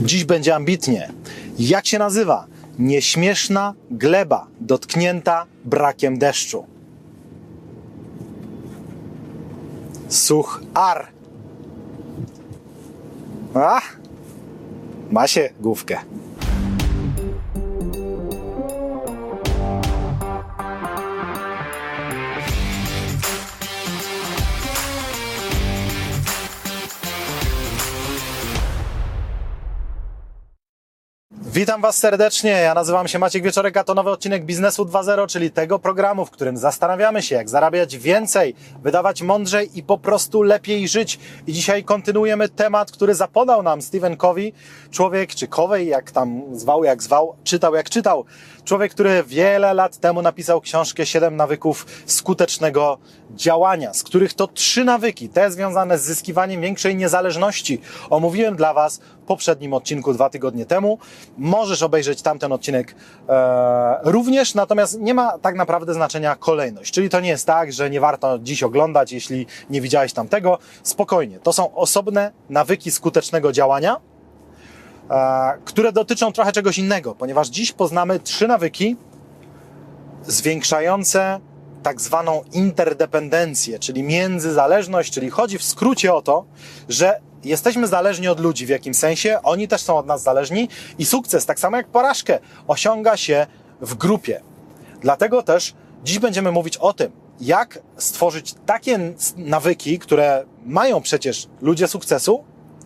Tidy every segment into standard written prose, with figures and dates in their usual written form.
Dziś będzie ambitnie. Jak się nazywa? Nieśmieszna gleba dotknięta brakiem deszczu. Suchar. Ma się główkę. Witam Was serdecznie, ja nazywam się Maciek Wieczorek, a to nowy odcinek Biznesu 2.0, czyli tego programu, w którym zastanawiamy się, jak zarabiać więcej, wydawać mądrzej i po prostu lepiej żyć. I dzisiaj kontynuujemy temat, który zapodał nam Stephen Covey, człowiek, czy Covey, jak tam zwał, jak zwał, czytał, jak czytał. Człowiek, który wiele lat temu napisał książkę 7 nawyków skutecznego działania, z których to 3 nawyki, te związane z zyskiwaniem większej niezależności, omówiłem dla Was w poprzednim odcinku 2 tygodnie temu. Możesz obejrzeć tamten odcinek również, natomiast nie ma tak naprawdę znaczenia kolejność. Czyli to nie jest tak, że nie warto dziś oglądać, jeśli nie widziałeś tamtego. Spokojnie, to są osobne nawyki skutecznego działania, które dotyczą trochę czegoś innego, ponieważ dziś poznamy 3 nawyki zwiększające tak zwaną interdependencję, czyli międzyzależność, czyli chodzi w skrócie o to, że jesteśmy zależni od ludzi w jakimś sensie, oni też są od nas zależni i sukces, tak samo jak porażkę, osiąga się w grupie. Dlatego też dziś będziemy mówić o tym, jak stworzyć takie nawyki, które mają przecież ludzie sukcesu,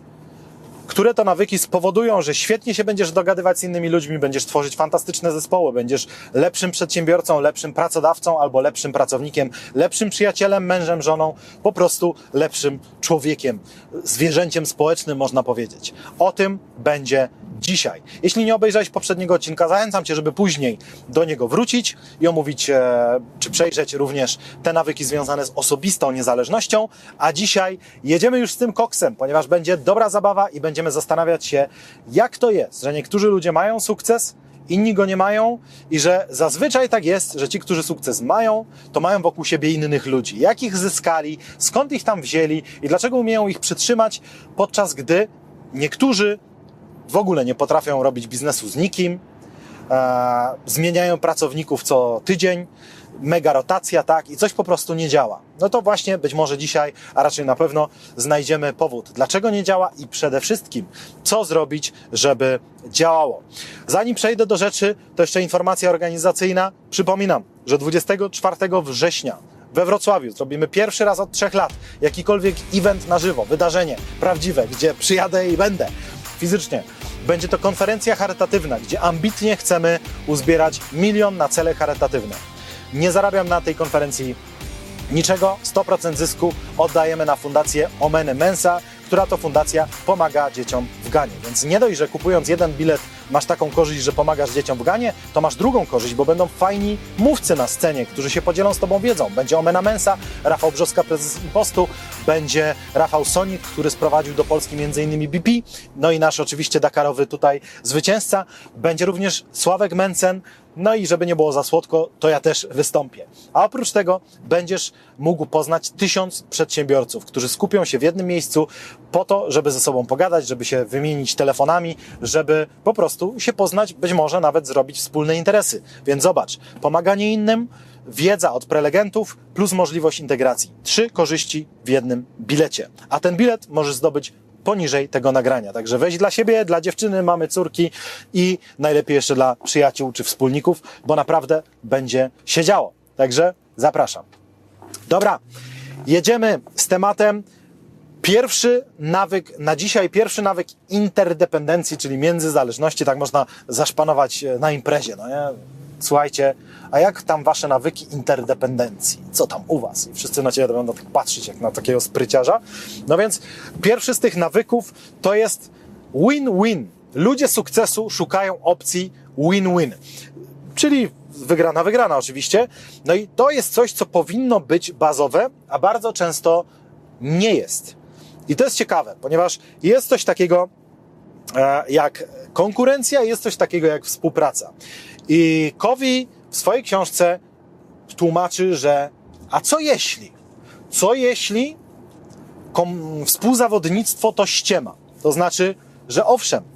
które to nawyki spowodują, że świetnie się będziesz dogadywać z innymi ludźmi, będziesz tworzyć fantastyczne zespoły, będziesz lepszym przedsiębiorcą, lepszym pracodawcą albo lepszym pracownikiem, lepszym przyjacielem, mężem, żoną, po prostu lepszym człowiekiem, zwierzęciem społecznym, można powiedzieć. O tym będzie dzisiaj. Jeśli nie obejrzałeś poprzedniego odcinka, zachęcam Cię, żeby później do niego wrócić i omówić, czy przejrzeć również te nawyki związane z osobistą niezależnością, a dzisiaj jedziemy już z tym koksem, ponieważ będzie dobra zabawa i będziemy zastanawiać się, jak to jest, że niektórzy ludzie mają sukces, inni go nie mają i że zazwyczaj tak jest, że ci, którzy sukces mają, to mają wokół siebie innych ludzi. Jak ich zyskali, skąd ich tam wzięli i dlaczego umieją ich przytrzymać, podczas gdy niektórzy w ogóle nie potrafią robić biznesu z nikim, zmieniają pracowników co tydzień, mega rotacja, tak, i coś po prostu nie działa. No to właśnie być może dzisiaj, a raczej na pewno znajdziemy powód, dlaczego nie działa i przede wszystkim, co zrobić, żeby działało. Zanim przejdę do rzeczy, to jeszcze informacja organizacyjna. Przypominam, że 24 września we Wrocławiu zrobimy pierwszy raz od 3 lat jakikolwiek event na żywo, wydarzenie prawdziwe, gdzie przyjadę i będę fizycznie. Będzie to konferencja charytatywna, gdzie ambitnie chcemy uzbierać 1 000 000 na cele charytatywne. Nie zarabiam na tej konferencji niczego, 100% zysku oddajemy na fundację Omeny Mensa, która to fundacja pomaga dzieciom w Ganie. Więc nie dość, że kupując jeden bilet masz taką korzyść, że pomagasz dzieciom w Ganie, to masz drugą korzyść, bo będą fajni mówcy na scenie, którzy się podzielą z Tobą wiedzą. Będzie Omena Mensa, Rafał Brzoska, prezes Impostu, będzie Rafał Sonik, który sprowadził do Polski m.in. BP, no i nasz oczywiście dakarowy tutaj zwycięzca. Będzie również Sławek Mencen, no i żeby nie było za słodko, to ja też wystąpię. A oprócz tego będziesz mógł poznać 1000 przedsiębiorców, którzy skupią się w jednym miejscu po to, żeby ze sobą pogadać, żeby się wymienić telefonami, żeby po prostu się poznać, być może nawet zrobić wspólne interesy. Więc zobacz, pomaganie innym, wiedza od prelegentów plus możliwość integracji. 3 korzyści w jednym bilecie. A ten bilet możesz zdobyć poniżej tego nagrania. Także weź dla siebie, dla dziewczyny, mamy, córki i najlepiej jeszcze dla przyjaciół czy wspólników, bo naprawdę będzie się działo. Także zapraszam. Dobra, jedziemy z tematem. Pierwszy nawyk na dzisiaj, pierwszy nawyk interdependencji, czyli międzyzależności, tak można zaszpanować na imprezie, no nie? Słuchajcie, a jak tam wasze nawyki interdependencji? Co tam u was? I wszyscy na ciebie będą tak patrzeć jak na takiego spryciarza. No więc pierwszy z tych nawyków to jest win-win. Ludzie sukcesu szukają opcji win-win. Czyli wygrana oczywiście. No i to jest coś, co powinno być bazowe, a bardzo często nie jest. I to jest ciekawe, ponieważ jest coś takiego jak konkurencja, jest coś takiego jak współpraca. I Covey w swojej książce tłumaczy, że a co jeśli? Co jeśli współzawodnictwo to ściema? To znaczy, że owszem,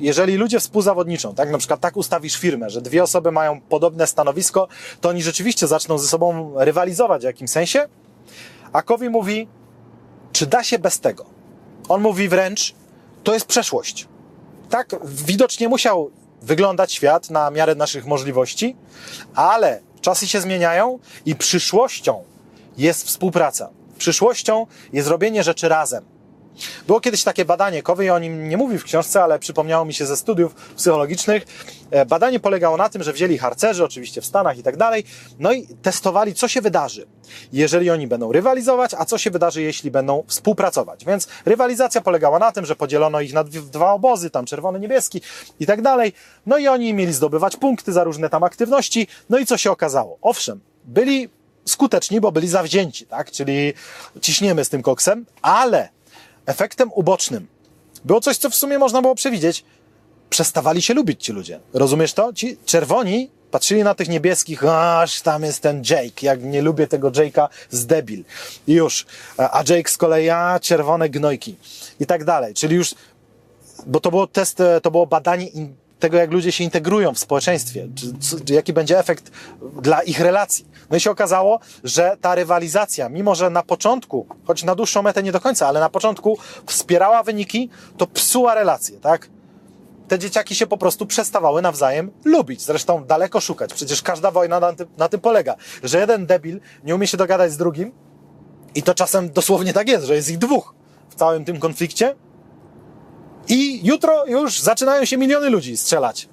jeżeli ludzie współzawodniczą, tak, na przykład tak ustawisz firmę, że dwie osoby mają podobne stanowisko, to oni rzeczywiście zaczną ze sobą rywalizować w jakimś sensie, a Covey mówi, czy da się bez tego? On mówi wręcz, to jest przeszłość. Tak widocznie musiał wyglądać świat na miarę naszych możliwości, ale czasy się zmieniają i przyszłością jest współpraca. Przyszłością jest robienie rzeczy razem. Było kiedyś takie badanie, Covey o nim nie mówi w książce, ale przypomniało mi się ze studiów psychologicznych. Badanie polegało na tym, że wzięli harcerzy, oczywiście w Stanach i tak dalej, no i testowali, co się wydarzy, jeżeli oni będą rywalizować, a co się wydarzy, jeśli będą współpracować. Więc rywalizacja polegała na tym, że podzielono ich na dwa obozy, tam czerwony, niebieski i tak dalej, no i oni mieli zdobywać punkty za różne tam aktywności, no i co się okazało? Owszem, byli skuteczni, bo byli zawzięci, tak, czyli ciśniemy z tym koksem, ale efektem ubocznym było coś, co w sumie można było przewidzieć. Przestawali się lubić ci ludzie. Rozumiesz to? Ci czerwoni patrzyli na tych niebieskich, aż tam jest ten Jake, jak nie lubię tego Jake'a, z debil. I już. A Jake z kolei, a czerwone gnojki. I tak dalej. Czyli już, bo to było to było badanie tego, jak ludzie się integrują w społeczeństwie, jaki będzie efekt dla ich relacji. No i się okazało, że ta rywalizacja, mimo że na początku, choć na dłuższą metę nie do końca, ale na początku wspierała wyniki, to psuła relacje, tak? Te dzieciaki się po prostu przestawały nawzajem lubić. Zresztą daleko szukać. Przecież każda wojna na tym polega, że jeden debil nie umie się dogadać z drugim i to czasem dosłownie tak jest, że jest ich dwóch w całym tym konflikcie. I jutro już zaczynają się miliony ludzi strzelać.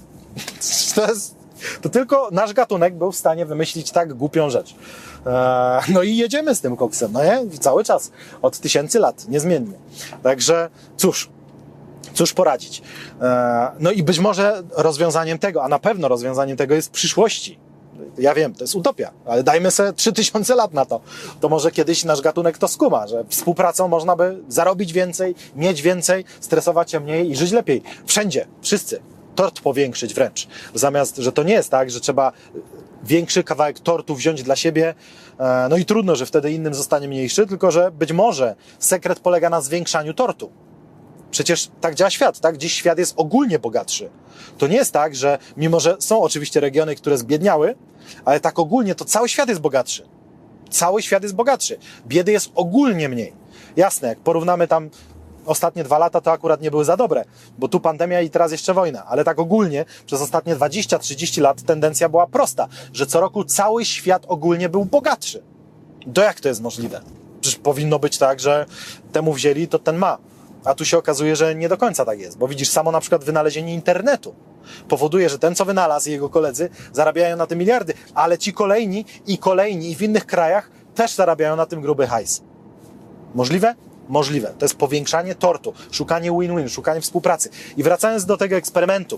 To tylko nasz gatunek był w stanie wymyślić tak głupią rzecz. No i jedziemy z tym koksem, no nie? Cały czas. Od 1000 lat, niezmiennie. Także cóż poradzić. No i być może rozwiązaniem tego, a na pewno rozwiązaniem tego jest w przyszłości. Ja wiem, to jest utopia, ale dajmy sobie 3000 lat na to. To może kiedyś nasz gatunek to skuma, że współpracą można by zarobić więcej, mieć więcej, stresować się mniej i żyć lepiej. Wszędzie, wszyscy. Tort powiększyć wręcz. Zamiast, że to nie jest tak, że trzeba większy kawałek tortu wziąć dla siebie, no i trudno, że wtedy innym zostanie mniejszy, tylko że być może sekret polega na zwiększaniu tortu. Przecież tak działa świat, tak? Dziś świat jest ogólnie bogatszy. To nie jest tak, że mimo, że są oczywiście regiony, które zbiedniały, ale tak ogólnie to cały świat jest bogatszy. Cały świat jest bogatszy. Biedy jest ogólnie mniej. Jasne, jak porównamy tam ostatnie 2 lata, to akurat nie były za dobre, bo tu pandemia i teraz jeszcze wojna, ale tak ogólnie przez ostatnie 20-30 lat tendencja była prosta, że co roku cały świat ogólnie był bogatszy. To jak to jest możliwe? Przecież powinno być tak, że temu wzięli, to ten ma. A tu się okazuje, że nie do końca tak jest, bo widzisz, samo na przykład wynalezienie internetu powoduje, że ten, co wynalazł i jego koledzy zarabiają na tym miliardy, ale ci kolejni i w innych krajach też zarabiają na tym gruby hajs. Możliwe? Możliwe. To jest powiększanie tortu, szukanie win-win, szukanie współpracy. I wracając do tego eksperymentu,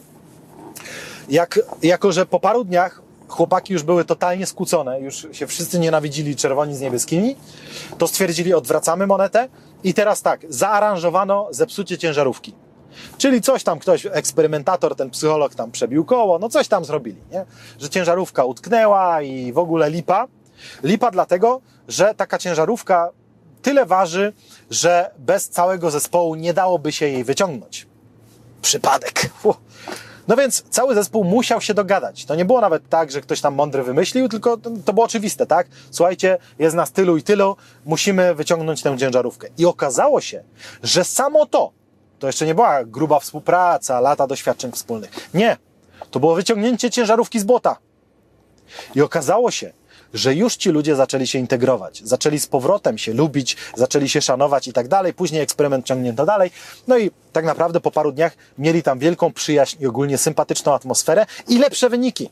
jako że po paru dniach chłopaki już były totalnie skłócone, już się wszyscy nienawidzili czerwoni z niebieskimi, to stwierdzili, odwracamy monetę i teraz tak, zaaranżowano zepsucie ciężarówki. Czyli coś tam ktoś, eksperymentator, ten psycholog tam przebił koło, no coś tam zrobili, nie? Że ciężarówka utknęła i w ogóle lipa. Lipa dlatego, że taka ciężarówka tyle waży, że bez całego zespołu nie dałoby się jej wyciągnąć. Przypadek. No więc cały zespół musiał się dogadać. To nie było nawet tak, że ktoś tam mądry wymyślił, tylko to było oczywiste, tak? Słuchajcie, jest nas tylu i tylu, musimy wyciągnąć tę ciężarówkę. I okazało się, że samo to jeszcze nie była gruba współpraca, lata doświadczeń wspólnych. Nie. To było wyciągnięcie ciężarówki z błota. I okazało się, że już ci ludzie zaczęli się integrować, zaczęli z powrotem się lubić, zaczęli się szanować i tak dalej, później eksperyment ciągnięto dalej, no i tak naprawdę po paru dniach mieli tam wielką przyjaźń i ogólnie sympatyczną atmosferę i lepsze wyniki.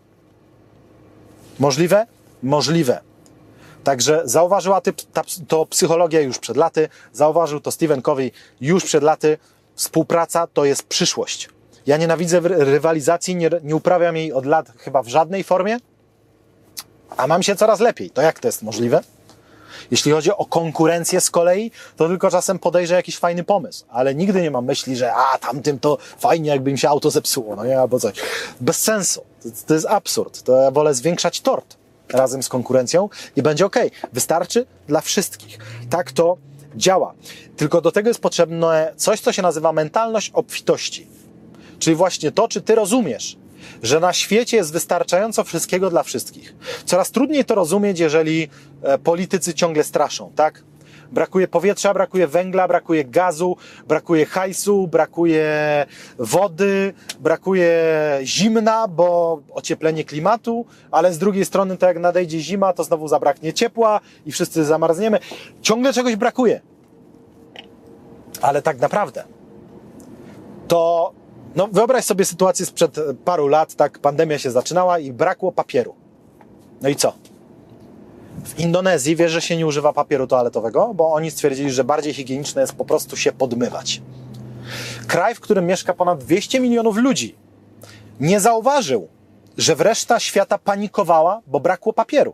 Możliwe? Możliwe. Także zauważyła to psychologia już przed laty, zauważył to Stephen Covey już przed laty, współpraca to jest przyszłość. Ja nienawidzę rywalizacji, nie uprawiam jej od lat chyba w żadnej formie, a mam się coraz lepiej. To jak to jest możliwe? Jeśli chodzi o konkurencję z kolei, to tylko czasem podejrzę jakiś fajny pomysł, ale nigdy nie mam myśli, że tamtym to fajnie, jakby mi się auto zepsuło, no nie, albo coś. Bez sensu. To jest absurd. To ja wolę zwiększać tort razem z konkurencją i będzie okej. Wystarczy dla wszystkich. Tak to działa. Tylko do tego jest potrzebne coś, co się nazywa mentalność obfitości. Czyli właśnie to, czy ty rozumiesz, że na świecie jest wystarczająco wszystkiego dla wszystkich. Coraz trudniej to rozumieć, jeżeli politycy ciągle straszą, tak? Brakuje powietrza, brakuje węgla, brakuje gazu, brakuje hajsu, brakuje wody, brakuje zimna, bo ocieplenie klimatu, ale z drugiej strony to jak nadejdzie zima, to znowu zabraknie ciepła i wszyscy zamarzniemy. Ciągle czegoś brakuje. Ale tak naprawdę to, no wyobraź sobie sytuację sprzed paru lat, tak, pandemia się zaczynała i brakło papieru. No i co? W Indonezji wiesz, że się nie używa papieru toaletowego, bo oni stwierdzili, że bardziej higieniczne jest po prostu się podmywać. Kraj, w którym mieszka ponad 200 milionów ludzi, nie zauważył, że reszta świata panikowała, bo brakło papieru.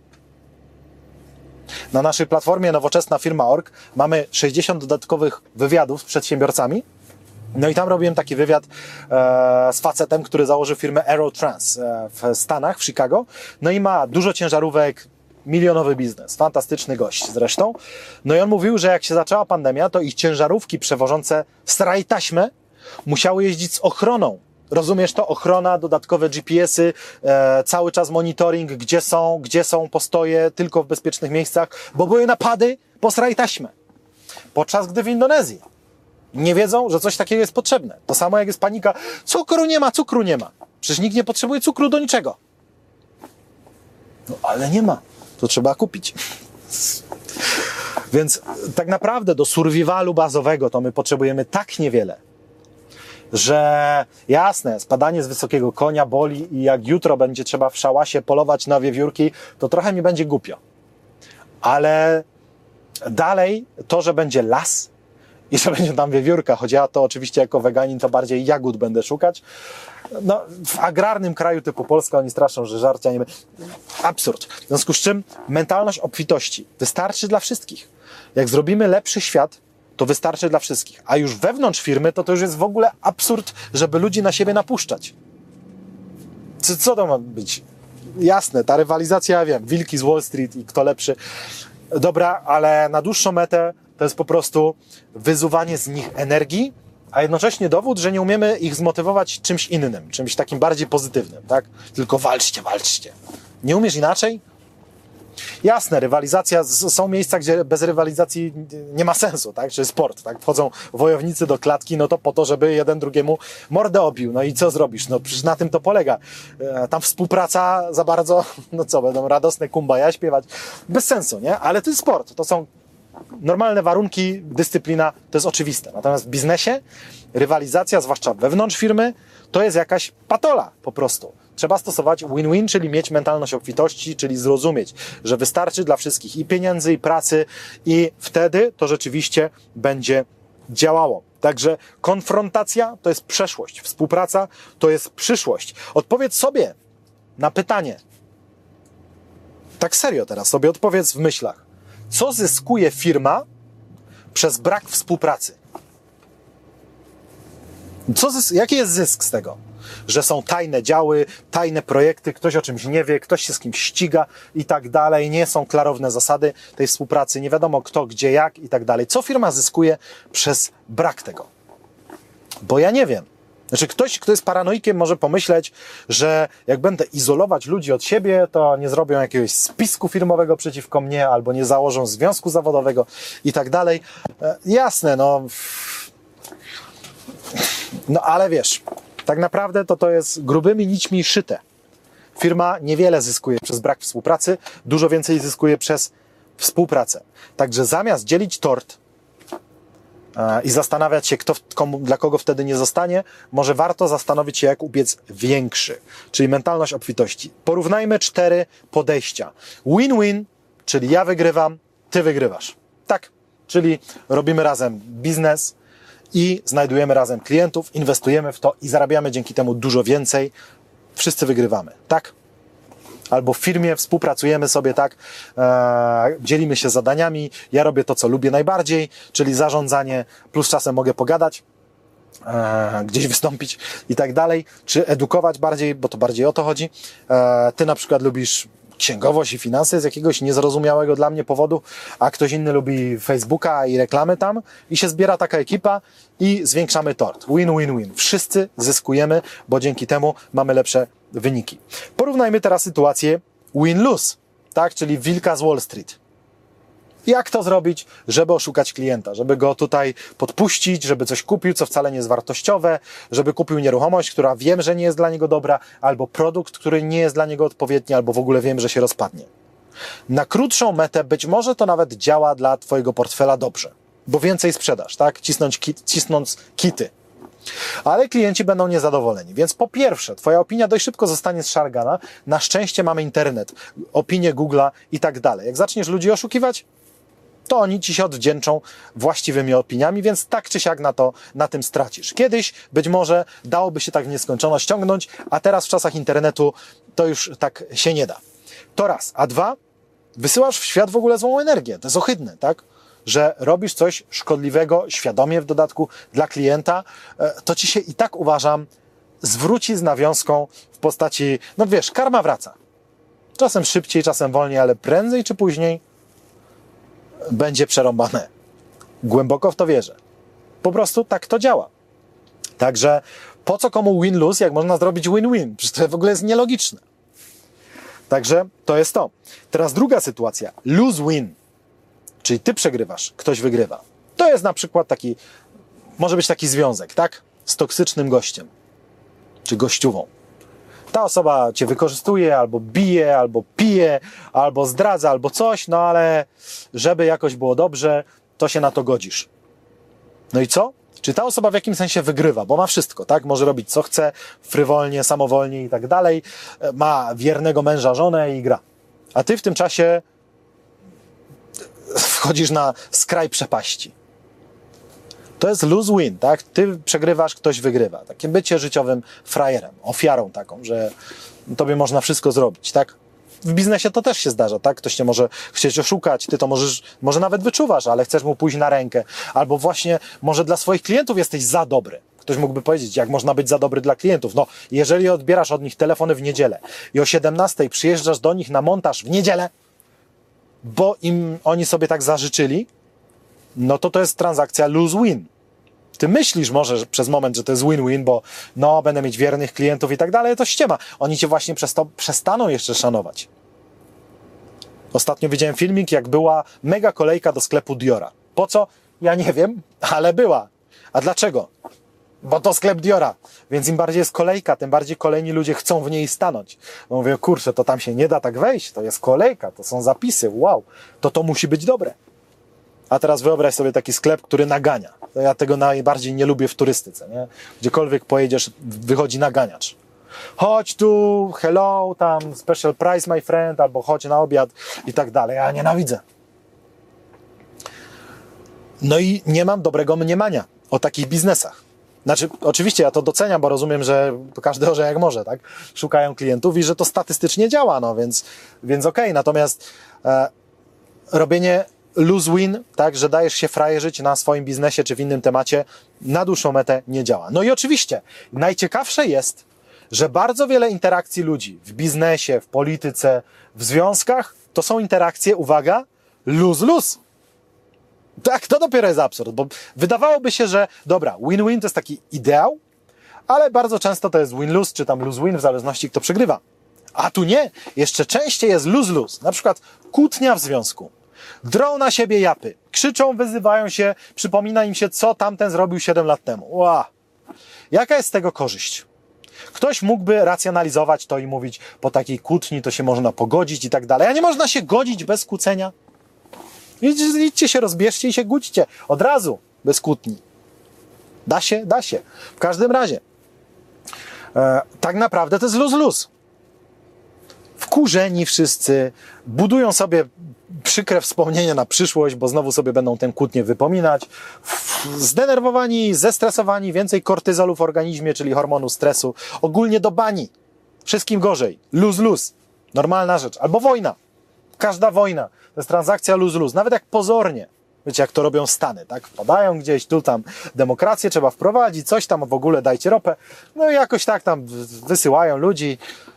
Na naszej platformie Nowoczesna Firma.org mamy 60 dodatkowych wywiadów z przedsiębiorcami. No i tam robiłem taki wywiad z facetem, który założył firmę Aerotrans w Stanach, w Chicago. No i ma dużo ciężarówek, milionowy biznes, fantastyczny gość zresztą. No i on mówił, że jak się zaczęła pandemia, to ich ciężarówki przewożące straj taśmę musiały jeździć z ochroną. Rozumiesz to? Ochrona, dodatkowe GPS-y, cały czas monitoring, gdzie są postoje, tylko w bezpiecznych miejscach, bo były napady po straj taśmę. Podczas gdy w Indonezji nie wiedzą, że coś takiego jest potrzebne. To samo jak jest panika, cukru nie ma. Przecież nikt nie potrzebuje cukru do niczego. No ale nie ma. To trzeba kupić. Więc tak naprawdę do survivalu bazowego to my potrzebujemy tak niewiele, że jasne, spadanie z wysokiego konia boli i jak jutro będzie trzeba w szałasie polować na wiewiórki, to trochę mi będzie głupio. Ale dalej to, że będzie las i że będzie tam wiewiórka, choć ja to oczywiście jako weganin to bardziej jagód będę szukać. No, w agrarnym kraju typu Polska oni straszą, że żarcia nie będzie. Absurd. W związku z czym mentalność obfitości wystarczy dla wszystkich. Jak zrobimy lepszy świat, to wystarczy dla wszystkich. A już wewnątrz firmy to już jest w ogóle absurd, żeby ludzi na siebie napuszczać. Co to ma być? Jasne, ta rywalizacja, ja wiem, wilki z Wall Street i kto lepszy. Dobra, ale na dłuższą metę to jest po prostu wyzuwanie z nich energii, a jednocześnie dowód, że nie umiemy ich zmotywować czymś innym, czymś takim bardziej pozytywnym, tak? Tylko walczcie. Nie umiesz inaczej? Jasne, rywalizacja, są miejsca, gdzie bez rywalizacji nie ma sensu, tak? Czyli sport, tak? Wchodzą wojownicy do klatki, no to po to, żeby jeden drugiemu mordę obił. No i co zrobisz? No przecież na tym to polega. Tam współpraca za bardzo, no co, będą radosne kumbaja śpiewać. Bez sensu, nie? Ale to jest sport, to są normalne warunki, dyscyplina, to jest oczywiste. Natomiast w biznesie rywalizacja, zwłaszcza wewnątrz firmy, to jest jakaś patola po prostu. Trzeba stosować win-win, czyli mieć mentalność obfitości, czyli zrozumieć, że wystarczy dla wszystkich i pieniędzy, i pracy, i wtedy to rzeczywiście będzie działało. Także konfrontacja to jest przeszłość, współpraca to jest przyszłość. Odpowiedz sobie na pytanie. Tak serio teraz sobie odpowiedz w myślach. Co zyskuje firma przez brak współpracy? Jaki jest zysk z tego? Że są tajne działy, tajne projekty, ktoś o czymś nie wie, ktoś się z kimś ściga i tak dalej, nie są klarowne zasady tej współpracy, nie wiadomo kto, gdzie, jak i tak dalej. Co firma zyskuje przez brak tego? Bo ja nie wiem. Znaczy ktoś, kto jest paranoikiem, może pomyśleć, że jak będę izolować ludzi od siebie, to nie zrobią jakiegoś spisku firmowego przeciwko mnie, albo nie założą związku zawodowego i tak dalej. Jasne, no ale wiesz, tak naprawdę to jest grubymi nićmi szyte. Firma niewiele zyskuje przez brak współpracy, dużo więcej zyskuje przez współpracę. Także zamiast dzielić tort i zastanawiać się, dla kogo wtedy nie zostanie, może warto zastanowić się, jak upiec większy, czyli mentalność obfitości. Porównajmy 4 podejścia. Win-win, czyli ja wygrywam, ty wygrywasz. Tak, czyli robimy razem biznes i znajdujemy razem klientów, inwestujemy w to i zarabiamy dzięki temu dużo więcej. Wszyscy wygrywamy, tak? Albo w firmie współpracujemy sobie, tak? Dzielimy się zadaniami, ja robię to, co lubię najbardziej, czyli zarządzanie, plus czasem mogę pogadać, gdzieś wystąpić i tak dalej, czy edukować bardziej, bo to bardziej o to chodzi. Ty na przykład lubisz księgowość i finanse z jakiegoś niezrozumiałego dla mnie powodu, a ktoś inny lubi Facebooka i reklamy tam i się zbiera taka ekipa i zwiększamy tort. Win, win, win. Wszyscy zyskujemy, bo dzięki temu mamy lepsze wyniki. Porównajmy teraz sytuację win-lose, tak? Czyli wilka z Wall Street. Jak to zrobić, żeby oszukać klienta, żeby go tutaj podpuścić, żeby coś kupił, co wcale nie jest wartościowe, żeby kupił nieruchomość, która wiem, że nie jest dla niego dobra, albo produkt, który nie jest dla niego odpowiedni, albo w ogóle wiem, że się rozpadnie. Na krótszą metę być może to nawet działa dla twojego portfela dobrze, bo więcej sprzedaż, tak? Cisnąc kity. Ale klienci będą niezadowoleni. Więc po pierwsze, twoja opinia dość szybko zostanie zszargana. Na szczęście mamy internet, opinie Google'a i tak dalej. Jak zaczniesz ludzi oszukiwać, to oni ci się odwdzięczą właściwymi opiniami, więc tak czy siak na tym stracisz. Kiedyś być może dałoby się tak w nieskończoność ściągnąć, a teraz w czasach internetu to już tak się nie da. To raz. A dwa, wysyłasz w świat w ogóle złą energię. To jest ohydne, tak? Że robisz coś szkodliwego, świadomie w dodatku dla klienta, to ci się i tak, uważam, zwróci z nawiązką w postaci, no wiesz, karma wraca. Czasem szybciej, czasem wolniej, ale prędzej czy później będzie przerąbane. Głęboko w to wierzę. Po prostu tak to działa. Także po co komu win-lose, jak można zrobić win-win? Przecież to w ogóle jest nielogiczne. Także to jest to. Teraz druga sytuacja. Lose-win. Czyli ty przegrywasz, ktoś wygrywa. To jest na przykład taki, może być taki związek, tak? Z toksycznym gościem. Czy gościową. Ta osoba cię wykorzystuje, albo bije, albo pije, albo zdradza, albo coś, no ale żeby jakoś było dobrze, to się na to godzisz. No i co? Czy ta osoba w jakimś sensie wygrywa, bo ma wszystko, tak? Może robić co chce, frywolnie, samowolnie i tak dalej. Ma wiernego męża, żonę i gra. A ty w tym czasie wchodzisz na skraj przepaści. To jest lose-win, tak? Ty przegrywasz, ktoś wygrywa. Takie bycie życiowym frajerem, ofiarą taką, że tobie można wszystko zrobić, tak? W biznesie to też się zdarza, tak? Ktoś cię może chcieć oszukać, ty to może nawet wyczuwasz, ale chcesz mu pójść na rękę. Albo właśnie może dla swoich klientów jesteś za dobry. Ktoś mógłby powiedzieć, jak można być za dobry dla klientów. No, jeżeli odbierasz od nich telefony w niedzielę i o 17 przyjeżdżasz do nich na montaż w niedzielę, bo oni sobie tak zażyczyli, no to jest transakcja lose-win. Ty myślisz może przez moment, że to jest win-win, bo no, będę mieć wiernych klientów i tak dalej, to ściema. Oni cię właśnie przez to przestaną jeszcze szanować. Ostatnio widziałem filmik, jak była mega kolejka do sklepu Diora. Po co? Ja nie wiem, ale była. A dlaczego? Bo to sklep Diora. Więc im bardziej jest kolejka, tym bardziej kolejni ludzie chcą w niej stanąć. Bo mówię, kurczę, to tam się nie da tak wejść, to jest kolejka, to są zapisy, wow, to musi być dobre. A teraz wyobraź sobie taki sklep, który nagania. To ja tego najbardziej nie lubię w turystyce, nie? Gdziekolwiek pojedziesz, wychodzi naganiacz. Chodź tu, hello, tam special price my friend, albo chodź na obiad i tak dalej. Ja nienawidzę. No i nie mam dobrego mniemania o takich biznesach. Znaczy, oczywiście ja to doceniam, bo rozumiem, że każdy orze jak może, tak? Szukają klientów i że to statystycznie działa, no więc okej. Natomiast robienie lose-win, tak, że dajesz się frajerzyć na swoim biznesie czy w innym temacie, na dłuższą metę nie działa. No i oczywiście najciekawsze jest, że bardzo wiele interakcji ludzi w biznesie, w polityce, w związkach, to są interakcje, uwaga, lose-lose. Tak, to dopiero jest absurd, bo wydawałoby się, że dobra, win-win to jest taki ideał, ale bardzo często to jest win-lose, czy tam lose-win, w zależności kto przegrywa. A tu nie, jeszcze częściej jest lose-lose, na przykład kłótnia w związku. Drą na siebie japy, krzyczą, wyzywają się, przypomina im się, co tamten zrobił 7 lat temu. Ła. Jaka jest z tego korzyść? Ktoś mógłby racjonalizować to i mówić, po takiej kłótni to się można pogodzić i tak dalej, a nie można się godzić bez kłócenia. Idźcie się, rozbierzcie i się gódźcie. Od razu, bez kłótni. Da się, da się. W każdym razie, tak naprawdę to jest lose-lose. Wkurzeni wszyscy, budują sobie przykre wspomnienia na przyszłość, bo znowu sobie będą tę kłótnię wypominać. Zdenerwowani, zestresowani, więcej kortyzolu w organizmie, czyli hormonu stresu. Ogólnie do bani. Wszystkim gorzej. Lose-lose. Normalna rzecz. Albo wojna. Każda wojna to jest transakcja lose-lose. Nawet jak pozornie. Wiecie, jak to robią Stany, tak? Wpadają gdzieś, tu tam demokrację trzeba wprowadzić, coś tam w ogóle dajcie ropę. No i jakoś tak tam wysyłają ludzi.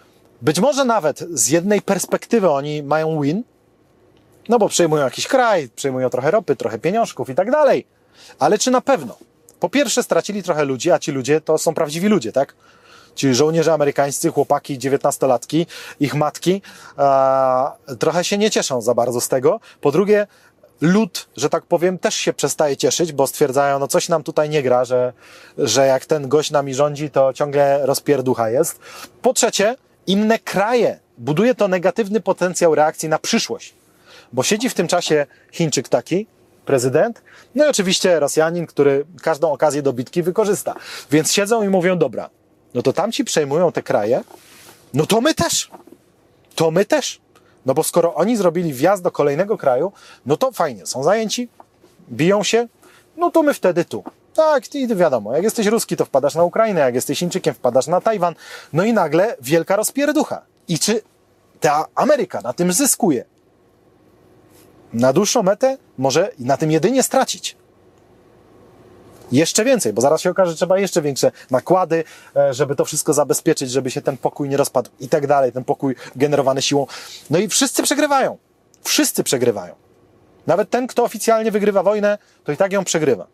Być może nawet z jednej perspektywy oni mają win, no bo przejmują jakiś kraj, przejmują trochę ropy, trochę pieniążków i tak dalej. Ale czy na pewno? Po pierwsze stracili trochę ludzi, a ci ludzie to są prawdziwi ludzie, tak? Ci żołnierze amerykańscy, chłopaki, 19-latki, ich matki trochę się nie cieszą za bardzo z tego. Po drugie, lud, że tak powiem, też się przestaje cieszyć, bo stwierdzają, no coś nam tutaj nie gra, że jak ten gość nami rządzi, to ciągle rozpierducha jest. Po trzecie, inne kraje. Buduje to negatywny potencjał reakcji na przyszłość. Bo siedzi w tym czasie Chińczyk taki, prezydent, no i oczywiście Rosjanin, który każdą okazję do bitki wykorzysta. Więc siedzą i mówią, dobra, no to tamci przejmują te kraje, no to my też. To my też. No bo skoro oni zrobili wjazd do kolejnego kraju, no to fajnie, są zajęci, biją się, no to my wtedy tu. Tak, i wiadomo, jak jesteś Ruski, to wpadasz na Ukrainę, jak jesteś Chińczykiem, wpadasz na Tajwan, no i nagle wielka rozpierducha. I czy ta Ameryka na tym zyskuje? Na dłuższą metę może na tym jedynie stracić. Jeszcze więcej, bo zaraz się okaże, że trzeba jeszcze większe nakłady, żeby to wszystko zabezpieczyć, żeby się ten pokój nie rozpadł i tak dalej, ten pokój generowany siłą. No i wszyscy przegrywają. Wszyscy przegrywają. Nawet ten, kto oficjalnie wygrywa wojnę, to i tak ją przegrywa.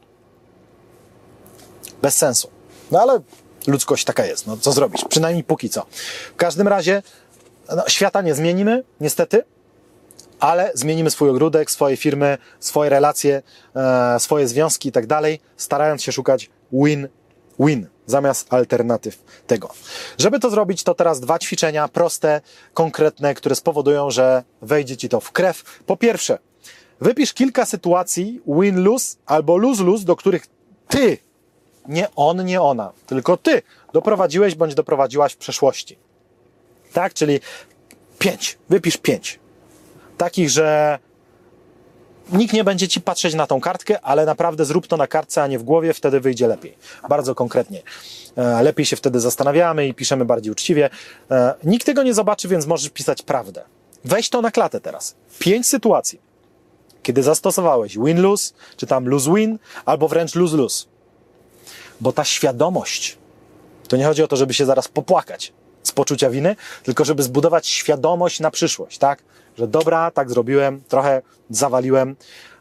Bez sensu. No ale ludzkość taka jest. No co zrobić? Przynajmniej póki co. W każdym razie no, świata nie zmienimy, niestety, ale zmienimy swój ogródek, swoje firmy, swoje relacje, swoje związki i tak dalej, starając się szukać win-win zamiast alternatyw tego. Żeby to zrobić, to teraz 2 ćwiczenia proste, konkretne, które spowodują, że wejdzie ci to w krew. Po pierwsze, wypisz kilka sytuacji win-lose albo lose-lose, do których ty, nie on, nie ona, tylko ty doprowadziłeś bądź doprowadziłaś w przeszłości. Tak, czyli 5. Wypisz 5. Takich, że nikt nie będzie ci patrzeć na tą kartkę, ale naprawdę zrób to na kartce, a nie w głowie, wtedy wyjdzie lepiej. Bardzo konkretnie. Lepiej się wtedy zastanawiamy i piszemy bardziej uczciwie. Nikt tego nie zobaczy, więc możesz pisać prawdę. Weź to na klatę teraz. 5 sytuacji, kiedy zastosowałeś win-lose, czy tam lose-win, albo wręcz lose-lose. Bo ta świadomość, to nie chodzi o to, żeby się zaraz popłakać z poczucia winy, tylko żeby zbudować świadomość na przyszłość, tak? Że dobra, tak zrobiłem, trochę zawaliłem,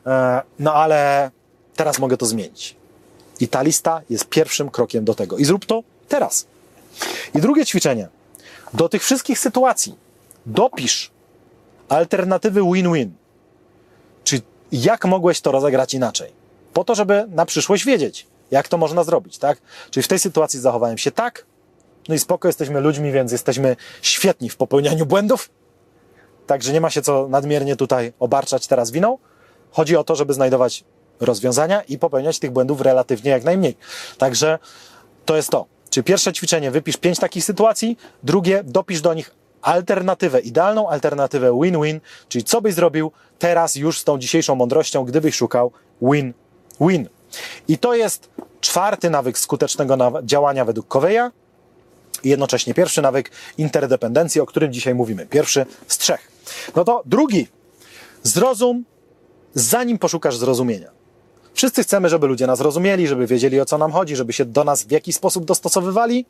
no ale teraz mogę to zmienić. I ta lista jest pierwszym krokiem do tego. I zrób to teraz. I drugie ćwiczenie. Do tych wszystkich sytuacji dopisz alternatywy win-win. Czy jak mogłeś to rozegrać inaczej? Po to, żeby na przyszłość wiedzieć, jak to można zrobić, tak? Czyli w tej sytuacji zachowałem się tak, no i spoko, jesteśmy ludźmi, więc jesteśmy świetni w popełnianiu błędów, także nie ma się co nadmiernie tutaj obarczać teraz winą. Chodzi o to, żeby znajdować rozwiązania i popełniać tych błędów relatywnie jak najmniej. Także to jest to. Czyli pierwsze ćwiczenie, wypisz 5 takich sytuacji, drugie, dopisz do nich alternatywę, idealną alternatywę win-win, czyli co byś zrobił teraz już z tą dzisiejszą mądrością, gdybyś szukał win-win. I to jest 4. nawyk skutecznego działania według Coveya i jednocześnie pierwszy nawyk interdependencji, o którym dzisiaj mówimy. Pierwszy z 3. No to drugi. Zrozum, zanim poszukasz zrozumienia. Wszyscy chcemy, żeby ludzie nas rozumieli, żeby wiedzieli, o co nam chodzi, żeby się do nas w jakiś sposób dostosowywali.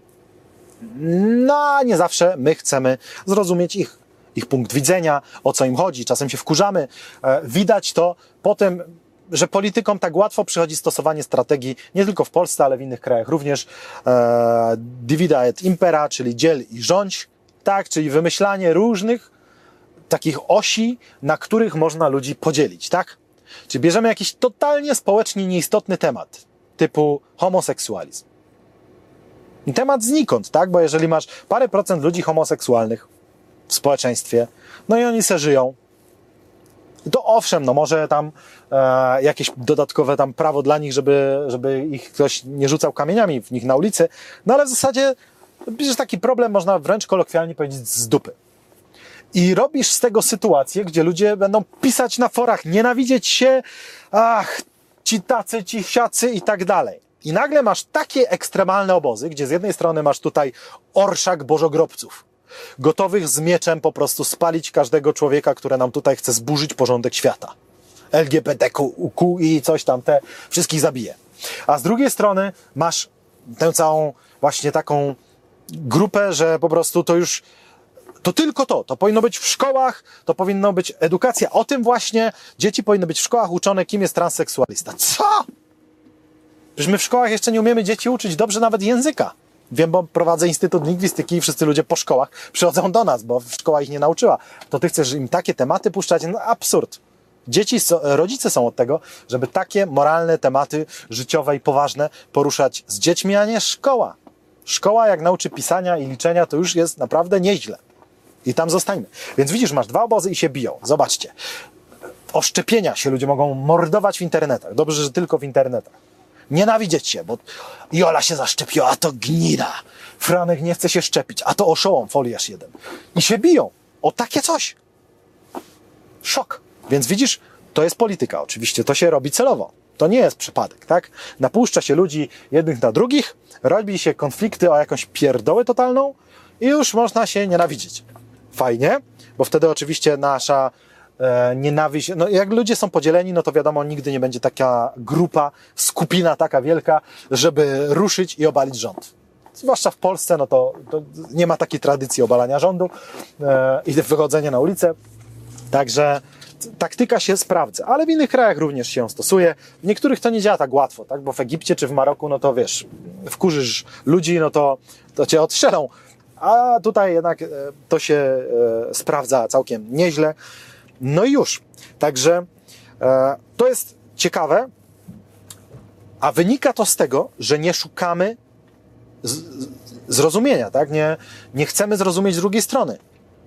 No, a nie zawsze my chcemy zrozumieć ich punkt widzenia, o co im chodzi. Czasem się wkurzamy. Widać to po tym, że politykom tak łatwo przychodzi stosowanie strategii nie tylko w Polsce, ale w innych krajach również divide et impera, czyli dziel i rządź, tak, czyli wymyślanie różnych takich osi, na których można ludzi podzielić, tak? Czyli bierzemy jakiś totalnie społecznie nieistotny temat, typu homoseksualizm. I temat znikąd, tak? Bo jeżeli masz parę procent ludzi homoseksualnych w społeczeństwie, no i oni se żyją, to owszem, no może tam jakieś dodatkowe tam prawo dla nich, żeby ich ktoś nie rzucał kamieniami w nich na ulicy, no ale w zasadzie bierzesz taki problem, można wręcz kolokwialnie powiedzieć, z dupy. I robisz z tego sytuację, gdzie ludzie będą pisać na forach, nienawidzieć się, ach, ci tacy, ci siacy i tak dalej. I nagle masz takie ekstremalne obozy, gdzie z jednej strony masz tutaj orszak bożogrobców, gotowych z mieczem po prostu spalić każdego człowieka, który nam tutaj chce zburzyć porządek świata. LGBTQ i coś tam, te wszystkich zabije. A z drugiej strony masz tę całą właśnie taką grupę, że po prostu to tylko to powinno być w szkołach, to powinno być edukacja o tym właśnie, dzieci powinny być w szkołach uczone, kim jest transseksualista. Co? Przecież my w szkołach jeszcze nie umiemy dzieci uczyć dobrze nawet języka. Wiem, bo prowadzę Instytut Lingwistyki i wszyscy ludzie po szkołach przychodzą do nas, bo szkoła ich nie nauczyła. To ty chcesz im takie tematy puszczać? No absurd. Rodzice są od tego, żeby takie moralne tematy życiowe i poważne poruszać z dziećmi, a nie szkoła. Szkoła jak nauczy pisania i liczenia, to już jest naprawdę nieźle. I tam zostańmy. Więc widzisz, masz dwa obozy i się biją. Zobaczcie. O szczepienia się ludzie mogą mordować w internetach. Dobrze, że tylko w internetach. Nienawidzieć się, bo Jola się zaszczepiła, a to gnida. Franek nie chce się szczepić, a to oszołom, foliarz jeden. I się biją o takie coś. Szok. Więc widzisz, to jest polityka oczywiście, to się robi celowo. To nie jest przypadek, tak? Napuszcza się ludzi jednych na drugich, robi się konflikty o jakąś pierdołę totalną i już można się nienawidzić. Fajnie, bo wtedy oczywiście nasza nienawiść, no jak ludzie są podzieleni, no to wiadomo, nigdy nie będzie taka grupa, skupina taka wielka, żeby ruszyć i obalić rząd. Zwłaszcza w Polsce, no to nie ma takiej tradycji obalania rządu i wychodzenia na ulicę. Także taktyka się sprawdza, ale w innych krajach również się ją stosuje. W niektórych to nie działa tak łatwo, tak? Bo w Egipcie czy w Maroku, no to wiesz, wkurzysz ludzi, no to cię odstrzelą. A tutaj jednak to się sprawdza całkiem nieźle. No i już. Także to jest ciekawe, a wynika to z tego, że nie szukamy zrozumienia, tak? Nie chcemy zrozumieć drugiej strony.